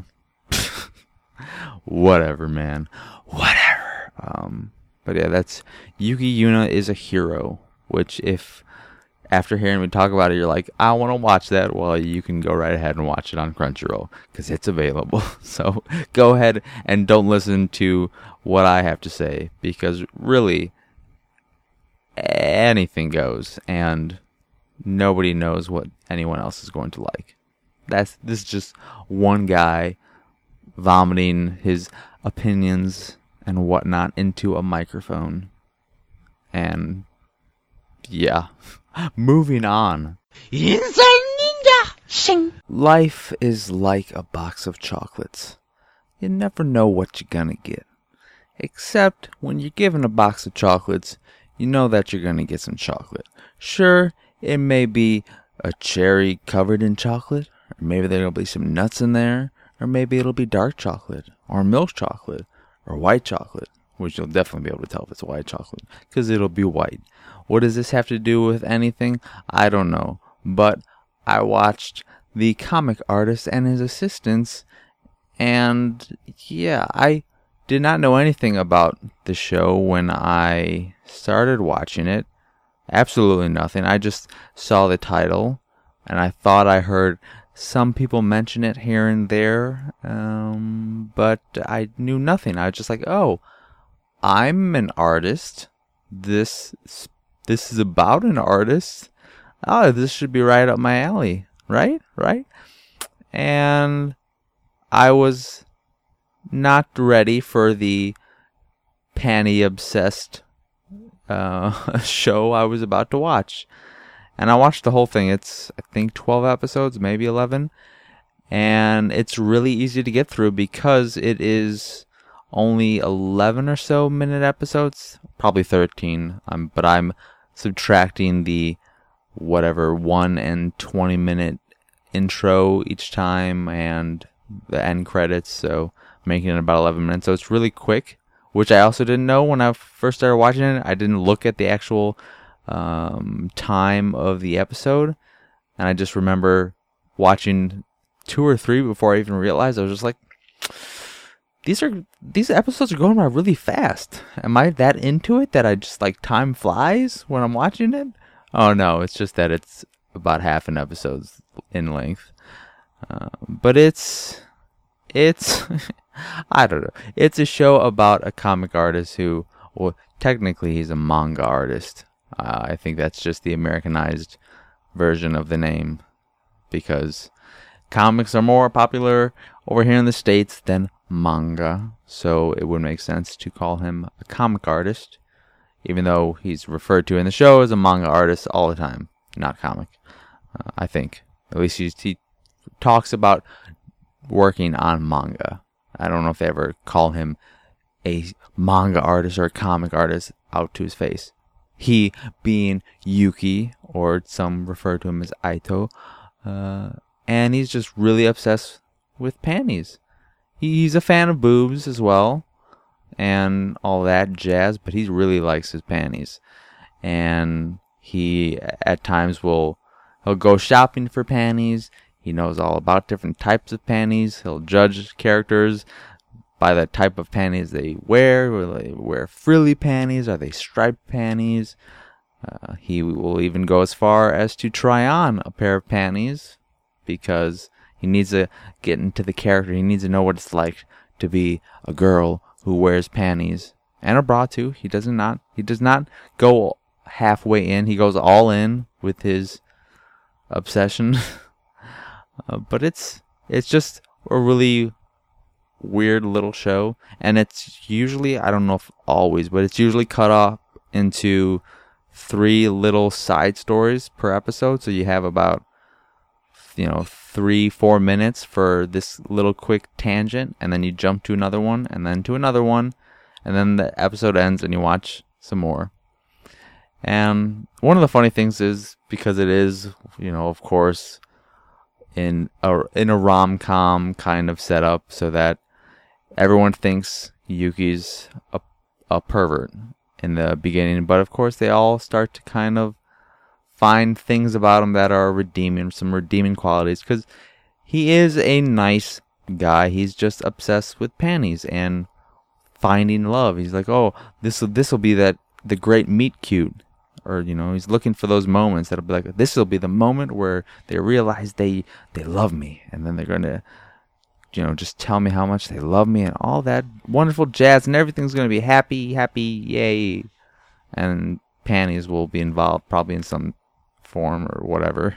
[SPEAKER 1] Whatever, man. Whatever. But yeah, that's Yuki Yuna is a Hero, which if after hearing me talk about it, you're like, I want to watch that, well, you can go right ahead and watch it on Crunchyroll, because it's available. So go ahead and don't listen to what I have to say, because really, anything goes, and nobody knows what anyone else is going to like. This is just one guy vomiting his opinions and whatnot into a microphone. And yeah, moving on.
[SPEAKER 2] Ninja Sing.
[SPEAKER 1] Life is like a box of chocolates. You never know what you're gonna get. Except when you're given a box of chocolates, you know that you're gonna get some chocolate. Sure, it may be a cherry covered in chocolate, or maybe there'll be some nuts in there, or maybe it'll be dark chocolate, or milk chocolate, or white chocolate, which you'll definitely be able to tell if it's white chocolate, because it'll be white. What does this have to do with anything? I don't know. But I watched the comic artist and his assistants, and yeah, I did not know anything about the show when I started watching it. Absolutely nothing. I just saw the title, and I thought I heard some people mention it here and there, but I knew nothing. I was just like, oh, I'm an artist. This is about an artist. Oh, this should be right up my alley. Right? And I was not ready for the panty-obsessed show I was about to watch. And I watched the whole thing. It's, I think, 12 episodes, maybe 11. And it's really easy to get through because it is only 11 or so minute episodes. Probably 13. But I'm subtracting the whatever 1 and 20 minute intro each time and the end credits. So making it about 11 minutes. So it's really quick, which I also didn't know when I first started watching it. I didn't look at the actual time of the episode, and I just remember watching 2 or 3 before I even realized. I was just like, these episodes are going by really fast. Am I that into it that I just like time flies when I'm watching it? Oh no, it's just that it's about half an episode in length. But it's I don't know. It's a show about a comic artist who, well, technically he's a manga artist. I think that's just the Americanized version of the name, because comics are more popular over here in the States than manga, so it would make sense to call him a comic artist, even though he's referred to in the show as a manga artist all the time, not comic. I think. At least he talks about working on manga. I don't know if they ever call him a manga artist or a comic artist out to his face. He being Yuki, or some refer to him as Aito, and he's just really obsessed with panties. He's a fan of boobs as well, and all that jazz, but he really likes his panties. And he, at times, will He'll go shopping for panties. He knows all about different types of panties. He'll judge characters by the type of panties they wear. Will they wear frilly panties? Are they striped panties? He will even go as far as to try on a pair of panties because he needs to get into the character. He needs to know what it's like to be a girl who wears panties. And a bra too. He does not go halfway in. He goes all in with his obsession. But it's just a really weird little show, and it's usually, I don't know if always, but it's usually cut off into 3 little side stories per episode. So you have about 3-4 minutes for this little quick tangent, and then you jump to another one, and then to another one, and then the episode ends and you watch some more. And one of the funny things is, because it is, of course, in a rom-com kind of setup, so that everyone thinks Yuki's a pervert in the beginning, but of course they all start to kind of find things about him that are some redeeming qualities, because he is a nice guy. He's just obsessed with panties and finding love. He's like, oh, this will be the great meet cute. Or, he's looking for those moments that'll be like, this will be the moment where they realize they love me. And then they're going to, just tell me how much they love me and all that wonderful jazz. And everything's going to be happy, yay. And panties will be involved probably in some form or whatever.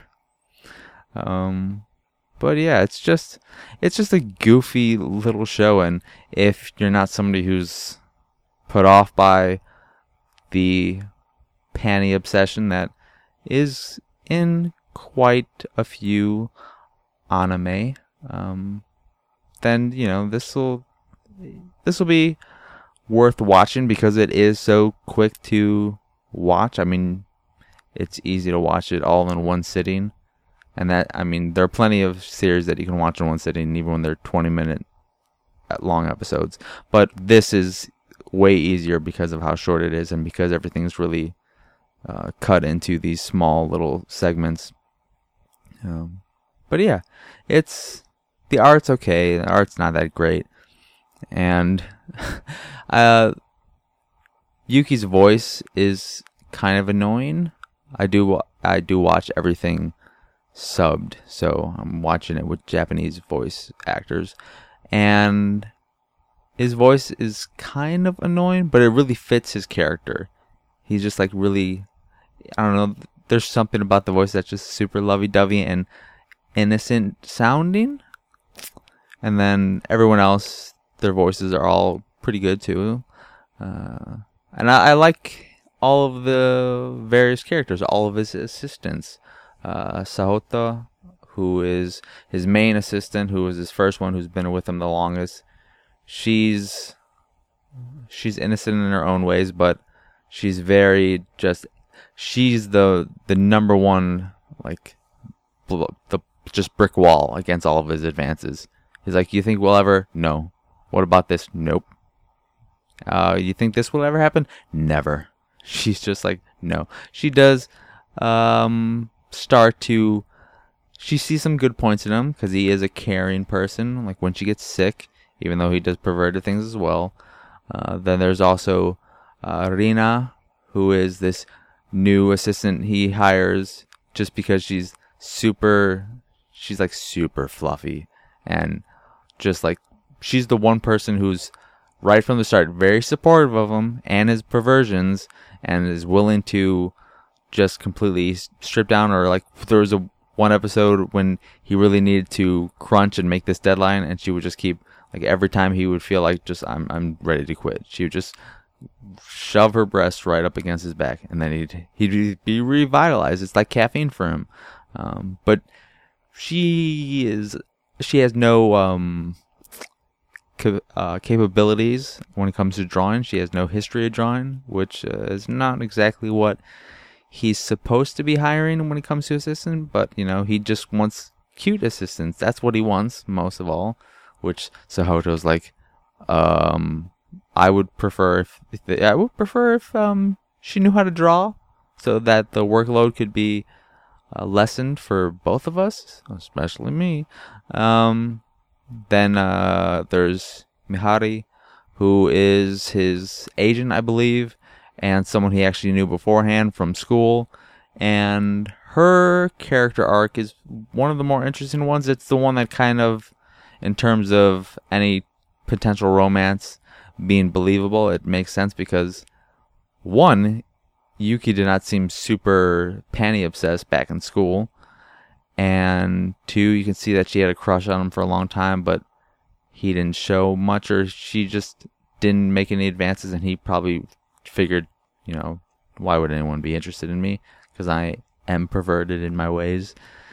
[SPEAKER 1] But yeah, it's just a goofy little show. And if you're not somebody who's put off by the panty obsession that is in quite a few anime, then this will be worth watching because it is so quick to watch. I mean, it's easy to watch it all in one sitting, and there are plenty of series that you can watch in one sitting, even when they're 20-minute long episodes. But this is way easier because of how short it is, and because everything's really cut into these small little segments. But yeah, the art's okay. The art's not that great, and Yuki's voice is kind of annoying. I do watch everything subbed, so I'm watching it with Japanese voice actors, and his voice is kind of annoying, but it really fits his character. He's just like really, I don't know, there's something about the voice that's just super lovey-dovey and innocent sounding. And then everyone else, their voices are all pretty good too. And I like all of the various characters, all of his assistants. Sahota, who is his main assistant, who was his first one, who's been with him the longest. She's innocent in her own ways, but she's she's the number one, like, the just brick wall against all of his advances. He's like, you think we'll ever? No. What about this? Nope. You think this will ever happen? Never. She's just like, no. She does start to, she sees some good points in him because he is a caring person. Like when she gets sick, even though he does perverted things as well. Then there's also Rina, who is this new assistant he hires just because she's like super fluffy, and just like she's the one person who's right from the start very supportive of him and his perversions, and is willing to just completely strip down. Or like there was one episode when he really needed to crunch and make this deadline, and she would just keep, like, every time he would feel like just I'm ready to quit, she would just shove her breast right up against his back, and then he'd be revitalized. It's like caffeine for him. But she has no capabilities when it comes to drawing. She has no history of drawing, which is not exactly what he's supposed to be hiring when it comes to assistant. But he just wants cute assistants. That's what he wants most of all. Which Sahoto's like, I would prefer if she knew how to draw, so that the workload could be lesson for both of us, especially me. Then there's Mihari, who is his agent, I believe, and someone he actually knew beforehand from school. And her character arc is one of the more interesting ones. It's the one that kind of, in terms of any potential romance being believable, it makes sense because, one, Yuki did not seem super panty obsessed back in school. And two, you can see that she had a crush on him for a long time, but he didn't show much, or she just didn't make any advances, and he probably figured, why would anyone be interested in me? Because I am perverted in my ways.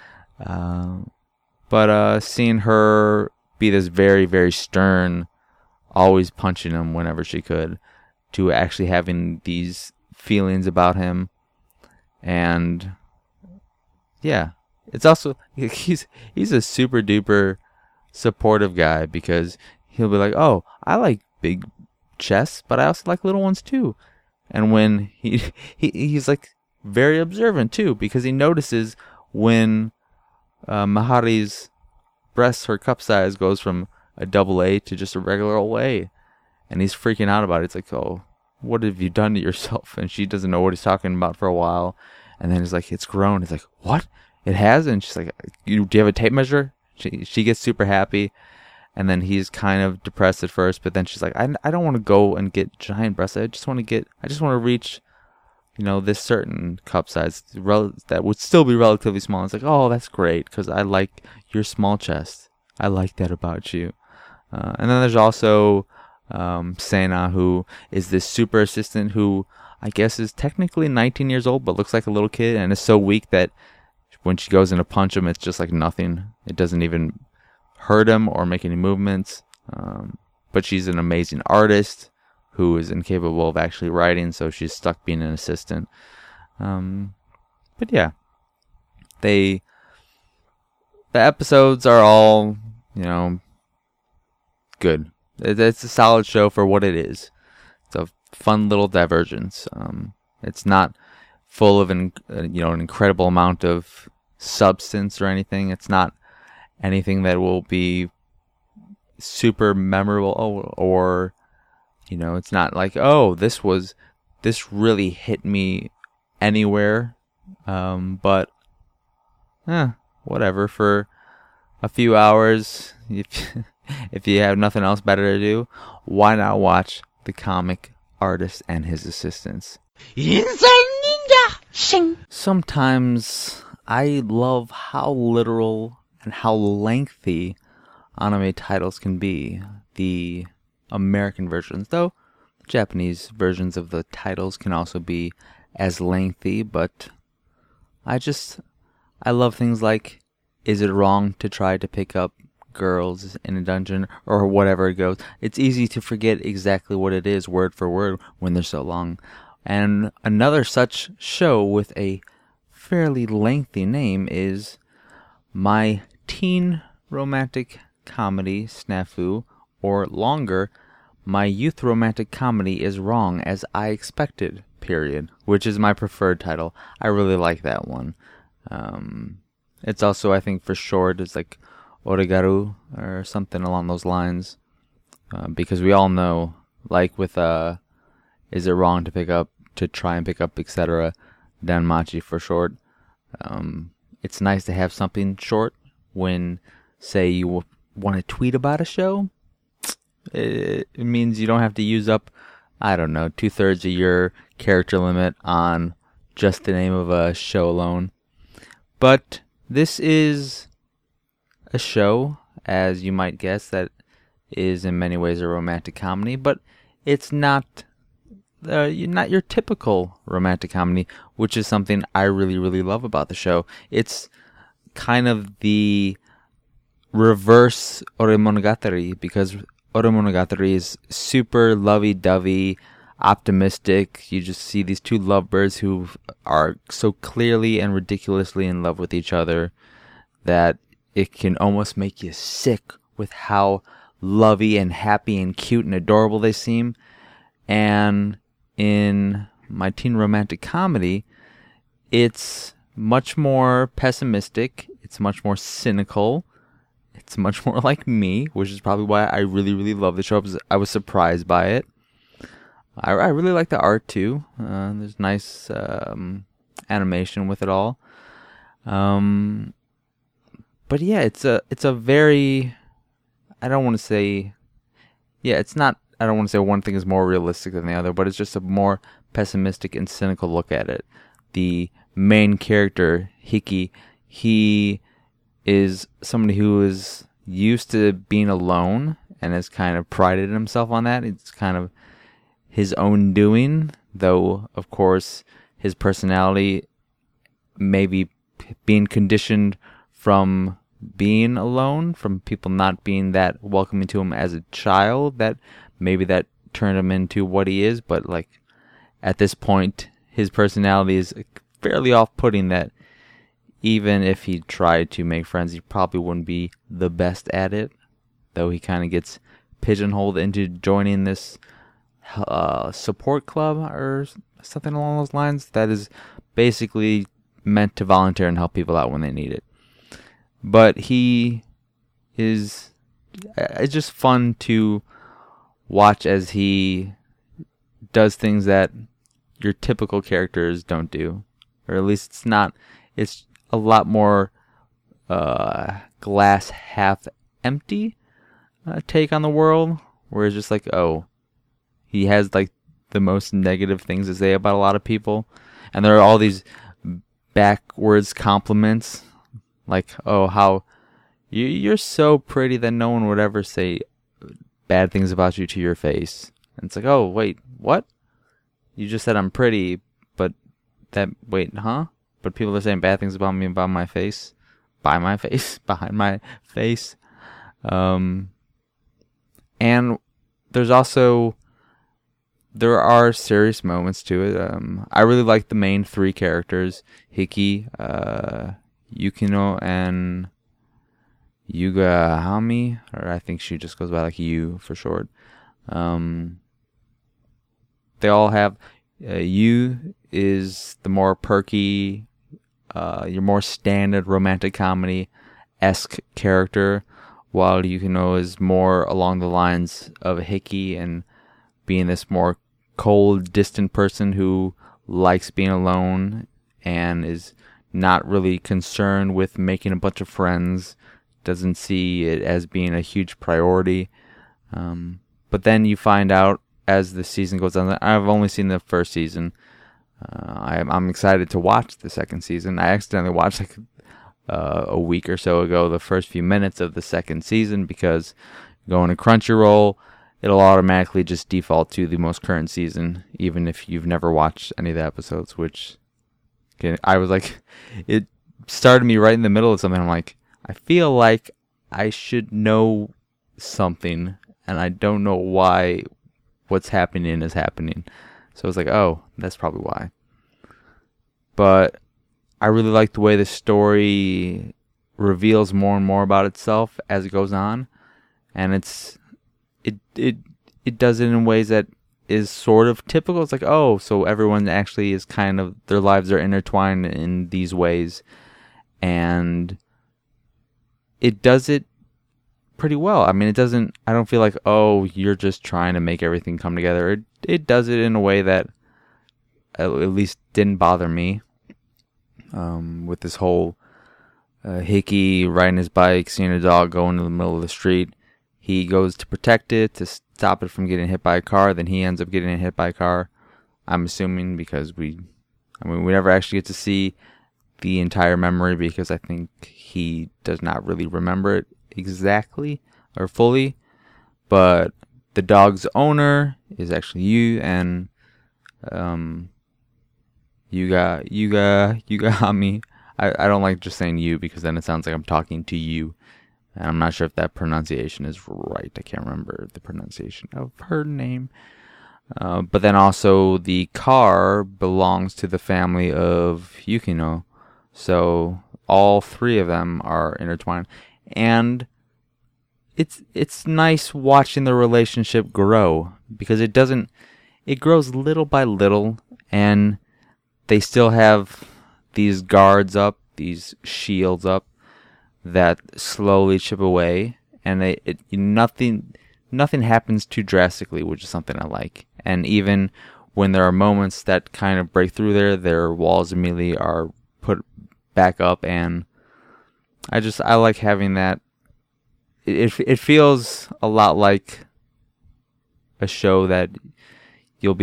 [SPEAKER 1] But seeing her be this very, very stern, always punching him whenever she could, to actually having these feelings about him. And yeah, it's also, he's a super duper supportive guy, because he'll be like, oh, I like big chests, but I also like little ones too. And when he's like very observant too, because he notices when Mahari's breasts, her cup size goes from a double A to just a regular old A, and he's freaking out about it. It's like, oh, what have you done to yourself? And she doesn't know what he's talking about for a while, and then he's like, it's grown. He's like, what? It has? And she's like, do you have a tape measure? She gets super happy, and then he's kind of depressed at first, but then she's like, I don't want to go and get giant breasts. I just want to reach, this certain cup size that would still be relatively small. It's like, oh, that's great, because I like your small chest. I like that about you. And then there's also Sena, who is this super assistant who I guess is technically 19 years old, but looks like a little kid, and is so weak that when she goes in to punch him, it's just like nothing. It doesn't even hurt him or make any movements. But she's an amazing artist who is incapable of actually writing, so she's stuck being an assistant. But yeah, the episodes are all, good. It's a solid show for what it is. It's a fun little divergence. It's not full of an incredible amount of substance or anything. It's not anything that will be super memorable, or it's not like, oh, this really hit me anywhere. But whatever, for a few hours, if you have nothing else better to do, why not watch the comic artist and his assistants? Sometimes I love how literal and how lengthy anime titles can be. The American versions, though, the Japanese versions of the titles can also be as lengthy, but I love things like, is it wrong to try to pick up girls in a dungeon, or whatever it goes. It's easy to forget exactly what it is word for word when they're so long. And another such show with a fairly lengthy name is My Teen Romantic Comedy Snafu, or longer, My Youth Romantic Comedy Is Wrong as I Expected, period, which is my preferred title. I really like that one. It's also, I think, for short, it's like Oregaru or something along those lines, because we all know, like with is it wrong to try and pick up, etc., Danmachi for short. It's nice to have something short when, say, you want to tweet about a show. It means you don't have to use up, 2/3 of your character limit on just the name of a show alone. But this is a show, as you might guess, that is in many ways a romantic comedy, but it's not your typical romantic comedy, which is something I really, really love about the show. It's kind of the reverse Oremonogatari, because Oremonogatari is super lovey-dovey, optimistic. You just see these two lovebirds who are so clearly and ridiculously in love with each other that it can almost make you sick with how lovey and happy and cute and adorable they seem. And in My Teen Romantic Comedy, it's much more pessimistic. It's much more cynical. It's much more like me, which is probably why I really, really love the show. I was surprised by it. I really like the art too. There's nice animation with it all. But yeah, it's a very, I don't want to say, yeah, it's not, I don't want to say one thing is more realistic than the other, but it's just a more pessimistic and cynical look at it. The main character, Hiki, he is somebody who is used to being alone and has kind of prided himself on that. It's kind of his own doing, though, of course, his personality may be being conditioned from being alone, from people not being that welcoming to him as a child, that maybe that turned him into what he is. But like at this point, his personality is fairly off-putting that even if he tried to make friends, he probably wouldn't be the best at it, though he kind of gets pigeonholed into joining this support club or something along those lines that is basically meant to volunteer and help people out when they need it. But it's just fun to watch as he does things that your typical characters don't do, or at least it's a lot more glass half empty take on the world, where it's just like, oh, he has like the most negative things to say about a lot of people, and there are all these backwards compliments, like, oh, how you're so pretty that no one would ever say bad things about you to your face. And it's like, oh, wait, what? You just said I'm pretty, but But people are saying bad things about me about my face, by my face, behind my face. And there are serious moments to it. I really like the main three characters, Hiki, Yukino, and Yugahami, or I think she just goes by like Yu for short. They all have, Yu is the more perky, your more standard romantic comedy-esque character, while Yukino is more along the lines of Hiki and being this more cold, distant person who likes being alone and is not really concerned with making a bunch of friends, doesn't see it as being a huge priority. But then you find out as the season goes on, I've only seen the first season. I'm excited to watch the second season. I accidentally watched like a week or so ago the first few minutes of the second season because going to Crunchyroll, it'll automatically just default to the most current season, even if you've never watched any of the episodes, which I was like, it started me right in the middle of something. I'm like, I feel like I should know something, and I don't know why what's happening is happening. So I was like, oh, that's probably why. But I really like the way the story reveals more and more about itself as it goes on, and it does it in ways that is sort of typical. It's like, oh, so everyone actually is kind of, their lives are intertwined in these ways, and it does it pretty well. I mean, I don't feel like, oh, you're just trying to make everything come together. It does it in a way that at least didn't bother me. With this whole Hiki riding his bike, seeing a dog go into the middle of the street, he goes to protect it, to stop it from getting hit by a car, then he ends up getting hit by a car. I'm assuming because we never actually get to see the entire memory because I think he does not really remember it exactly or fully. But the dog's owner is actually you, and Yugahami. I don't like just saying you because then it sounds like I'm talking to you. And I'm not sure if that pronunciation is right. I can't remember the pronunciation of her name. But then also the car belongs to the family of Yukino. So all three of them are intertwined. And it's nice watching the relationship grow because it grows little by little, and they still have these guards up, these shields up that slowly chip away, and nothing happens too drastically, which is something I like. And even when there are moments that kind of break through their walls immediately are put back up, and I like having that. It feels a lot like a show that will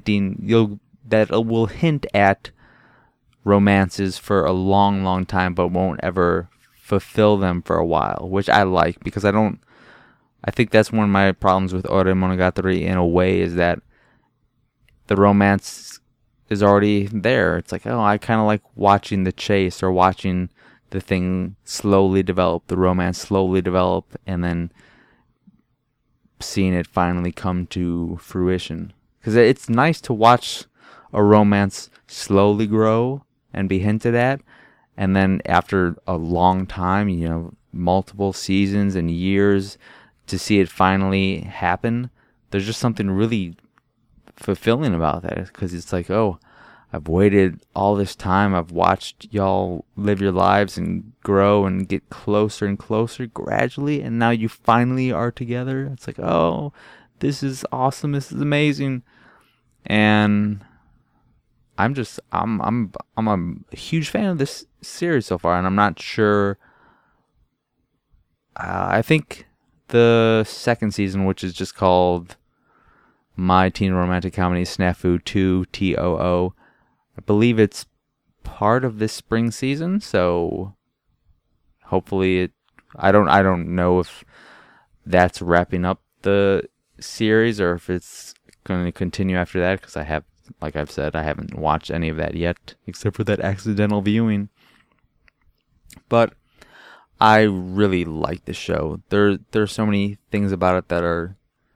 [SPEAKER 1] hint at romances for a long, long time, but won't ever fulfill them for a while, which I like, because I think that's one of my problems with Ore Monogatari in a way, is that the romance is already there. It's like, oh, I kind of like watching the chase or watching the thing slowly develop, the romance slowly develop, and then seeing it finally come to fruition. Because it's nice to watch a romance slowly grow and be hinted at, and then after a long time, multiple seasons and years, to see it finally happen, there's just something really fulfilling about that, because it's like, oh, I've waited all this time, I've watched y'all live your lives and grow and get closer and closer gradually, and now you finally are together. It's like, oh, this is awesome, this is amazing. And I'm a huge fan of this series so far, and I'm not sure. I think the second season, which is just called My Teen Romantic Comedy Snafu 2 TOO, I believe it's part of this spring season, so hopefully I don't know if that's wrapping up the series or if it's going to continue after that, because like I've said, I haven't watched any of that yet, except for that accidental viewing. But I really like this show. There's so many things about it that are,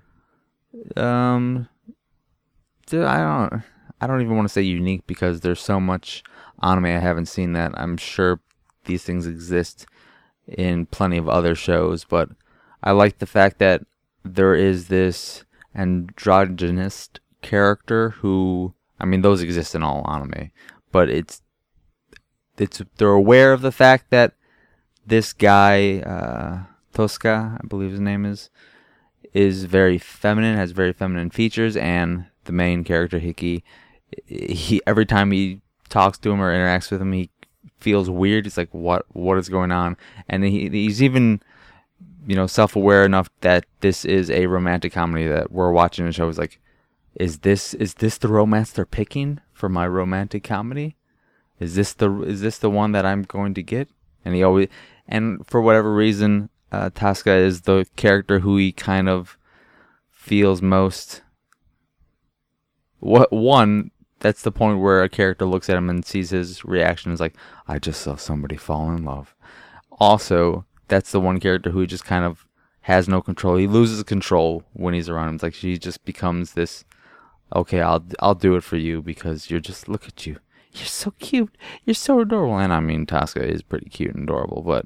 [SPEAKER 1] I don't even want to say unique, because there's so much anime I haven't seen that I'm sure these things exist in plenty of other shows. But I like the fact that there is this androgynous character who, those exist in all anime, but they're aware of the fact that this guy, Tosca, I believe his name is very feminine, has very feminine features, and the main character, Hiki, every time he talks to him or interacts with him, he feels weird. It's like, what is going on? And he's even, self-aware enough that this is a romantic comedy that we're watching the show. Is like, is this the romance they're picking for my romantic comedy? Is this the one that I'm going to get? And for whatever reason, Tosca is the character who he kind of feels most. That's the point where a character looks at him and sees his reaction is like, I just saw somebody fall in love. Also, that's the one character who just kind of has no control. He loses control when he's around him. It's like she just becomes this, okay, I'll do it for you because look at you. You're so cute. You're so adorable. And Tosca is pretty cute and adorable, but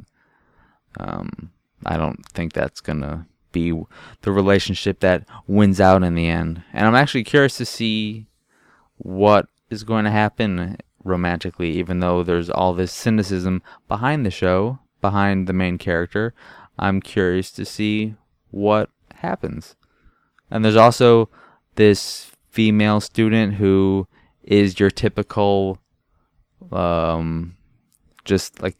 [SPEAKER 1] I don't think that's going to be the relationship that wins out in the end. And I'm actually curious to see what is going to happen romantically, even though there's all this cynicism behind the show, behind the main character. I'm curious to see what happens. And there's also this female student who is your typical just like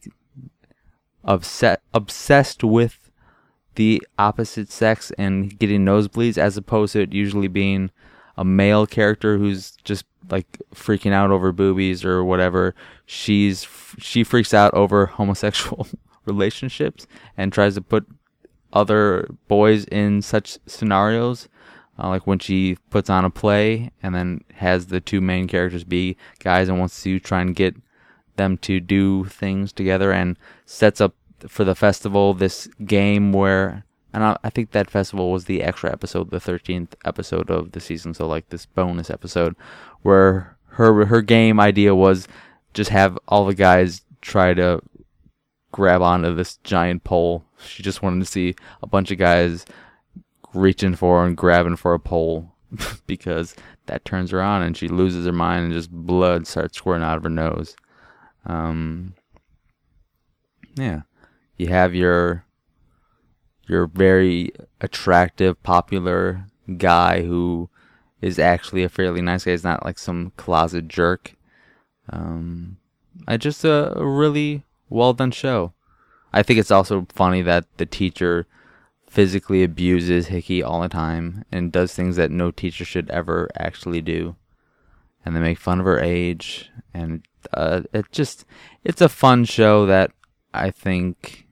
[SPEAKER 1] obsessed with the opposite sex and getting nosebleeds, as opposed to it usually being a male character who's just like freaking out over boobies or whatever. She freaks out over homosexual relationships and tries to put other boys in such scenarios, like when she puts on a play and then has the two main characters be guys and wants to try and get them to do things together, and sets up for the festival this game where, and I think that festival was the extra episode, the 13th episode of the season, so like this bonus episode where her game idea was just have all the guys try to grab onto this giant pole. She just wanted to see a bunch of guys reaching for and grabbing for a pole because that turns her on and she loses her mind and just blood starts squirting out of her nose. Yeah, you have your very attractive, popular guy who is actually a fairly nice guy. He's not like some closet jerk. Just a really well done show. I think it's also funny that the teacher physically abuses Hickey all the time and does things that no teacher should ever actually do. And they make fun of her age. And it's a fun show that I think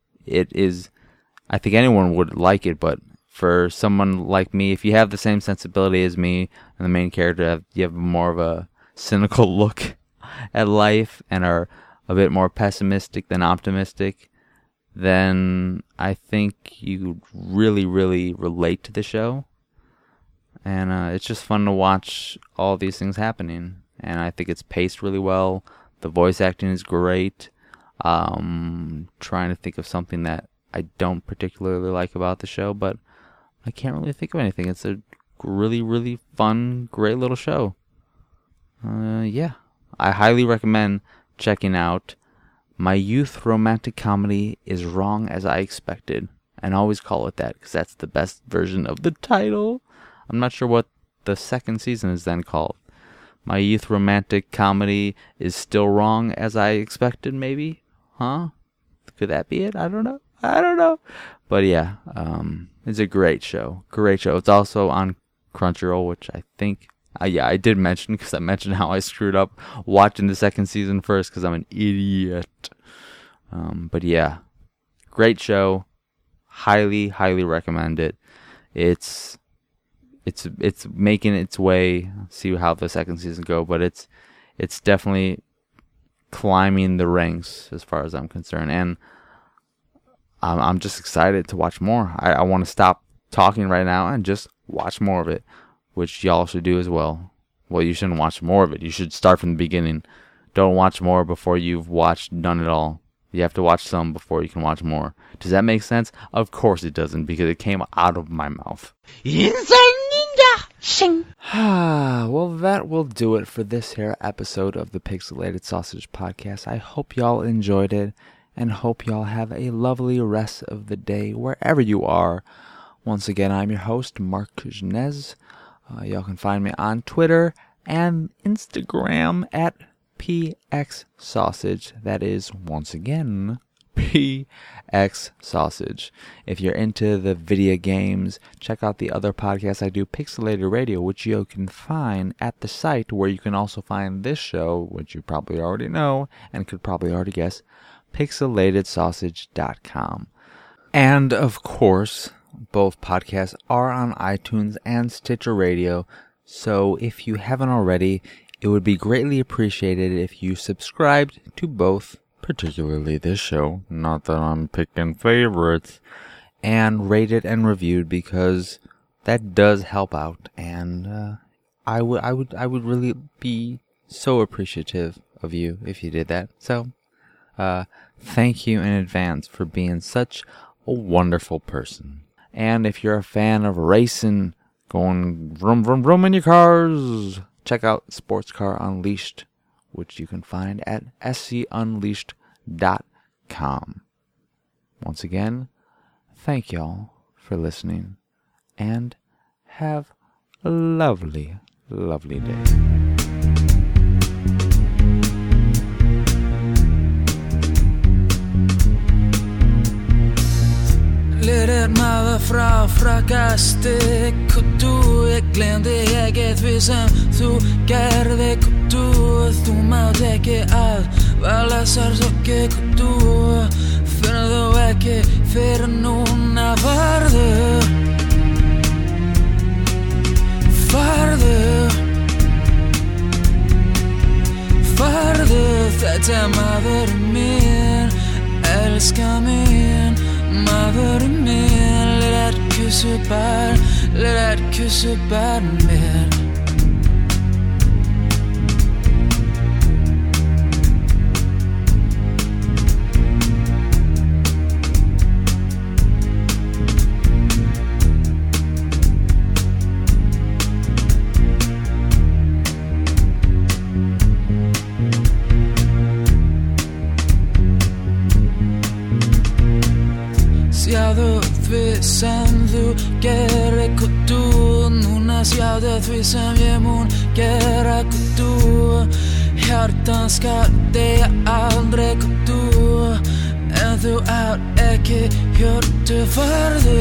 [SPEAKER 1] I think anyone would like it, but for someone like me, if you have the same sensibility as me and the main character, you have more of a cynical look at life and are a bit more pessimistic than optimistic, then I think you really, really relate to the show. And it's just fun to watch all these things happening. And I think it's paced really well. The voice acting is great. Trying to think of something that I don't particularly like about the show, but I can't really think of anything. It's a really, really fun, great little show. Yeah. I highly recommend checking out My Youth Romantic Comedy Is Wrong As I Expected. And I always call it that because that's the best version of the title. I'm not sure what the second season is then called. My Youth Romantic Comedy Is Still Wrong As I Expected, maybe? Huh? Could that be it? I don't know. But yeah, it's a great show. Great show. It's also on Crunchyroll, which I think... I did mention, because I mentioned how I screwed up watching the second season first, because I'm an idiot. But yeah, great show. Highly, highly recommend it. It's making its way. See how the second season go, but it's definitely climbing the ranks as far as I'm concerned, and I'm just excited to watch more. I want to stop talking right now and just watch more of it, which y'all should do as well. Well, you shouldn't watch more of it. You should start from the beginning. Don't watch more before you've watched none at all. You have to watch some before you can watch more. Does that make sense? Of course it doesn't, because it came out of my mouth. Well, that will do it for this here episode of the Pixelated Sausage Podcast. I hope y'all enjoyed it, and hope y'all have a lovely rest of the day wherever you are. Once again, I'm your host, Mark Kuznez. Y'all can find me on Twitter and Instagram at PXSausage. That is, once again, PXSausage. If you're into the video games, check out the other podcasts I do, Pixelated Radio, which you can find at the site where you can also find this show, which you probably already know and could probably already guess, pixelatedsausage.com. And, of course, both podcasts are on iTunes and Stitcher Radio, so if you haven't already, it would be greatly appreciated if you subscribed to both, particularly this show, not that I'm picking favorites, and rated and reviewed, because that does help out, and I would really be so appreciative of you if you did that. So, thank you in advance for being such a wonderful person. And if you're a fan of racing, going vroom vroom vroom in your cars, check out Sports Car Unleashed, which you can find at scunleashed.com. Once again, thank y'all for listening, and have a lovely, lovely day.
[SPEAKER 3] Litt maður frá frakasti Kudu, ég glemdi ekkert við sem þú gerði Kudu, þú mátt ekki að vala sársauki Kudu, finnur þú ekki fyrir núna Farðu þetta maður minn, elska mín Maður minn, lät kyssa barn mer því sem þú gerir kudu. Núna sjáðu því sem ég mun gera kudu. Hjartan skal deyja aldrei kudu. En þú átt ekki hjörtu. Farðu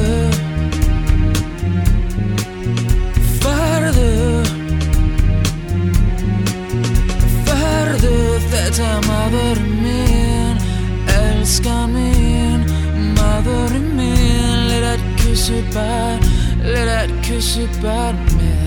[SPEAKER 3] þetta maðurinn minn, elskan mín, maðurinn minn. Let that kyss you bad, let that kyss you bad, man.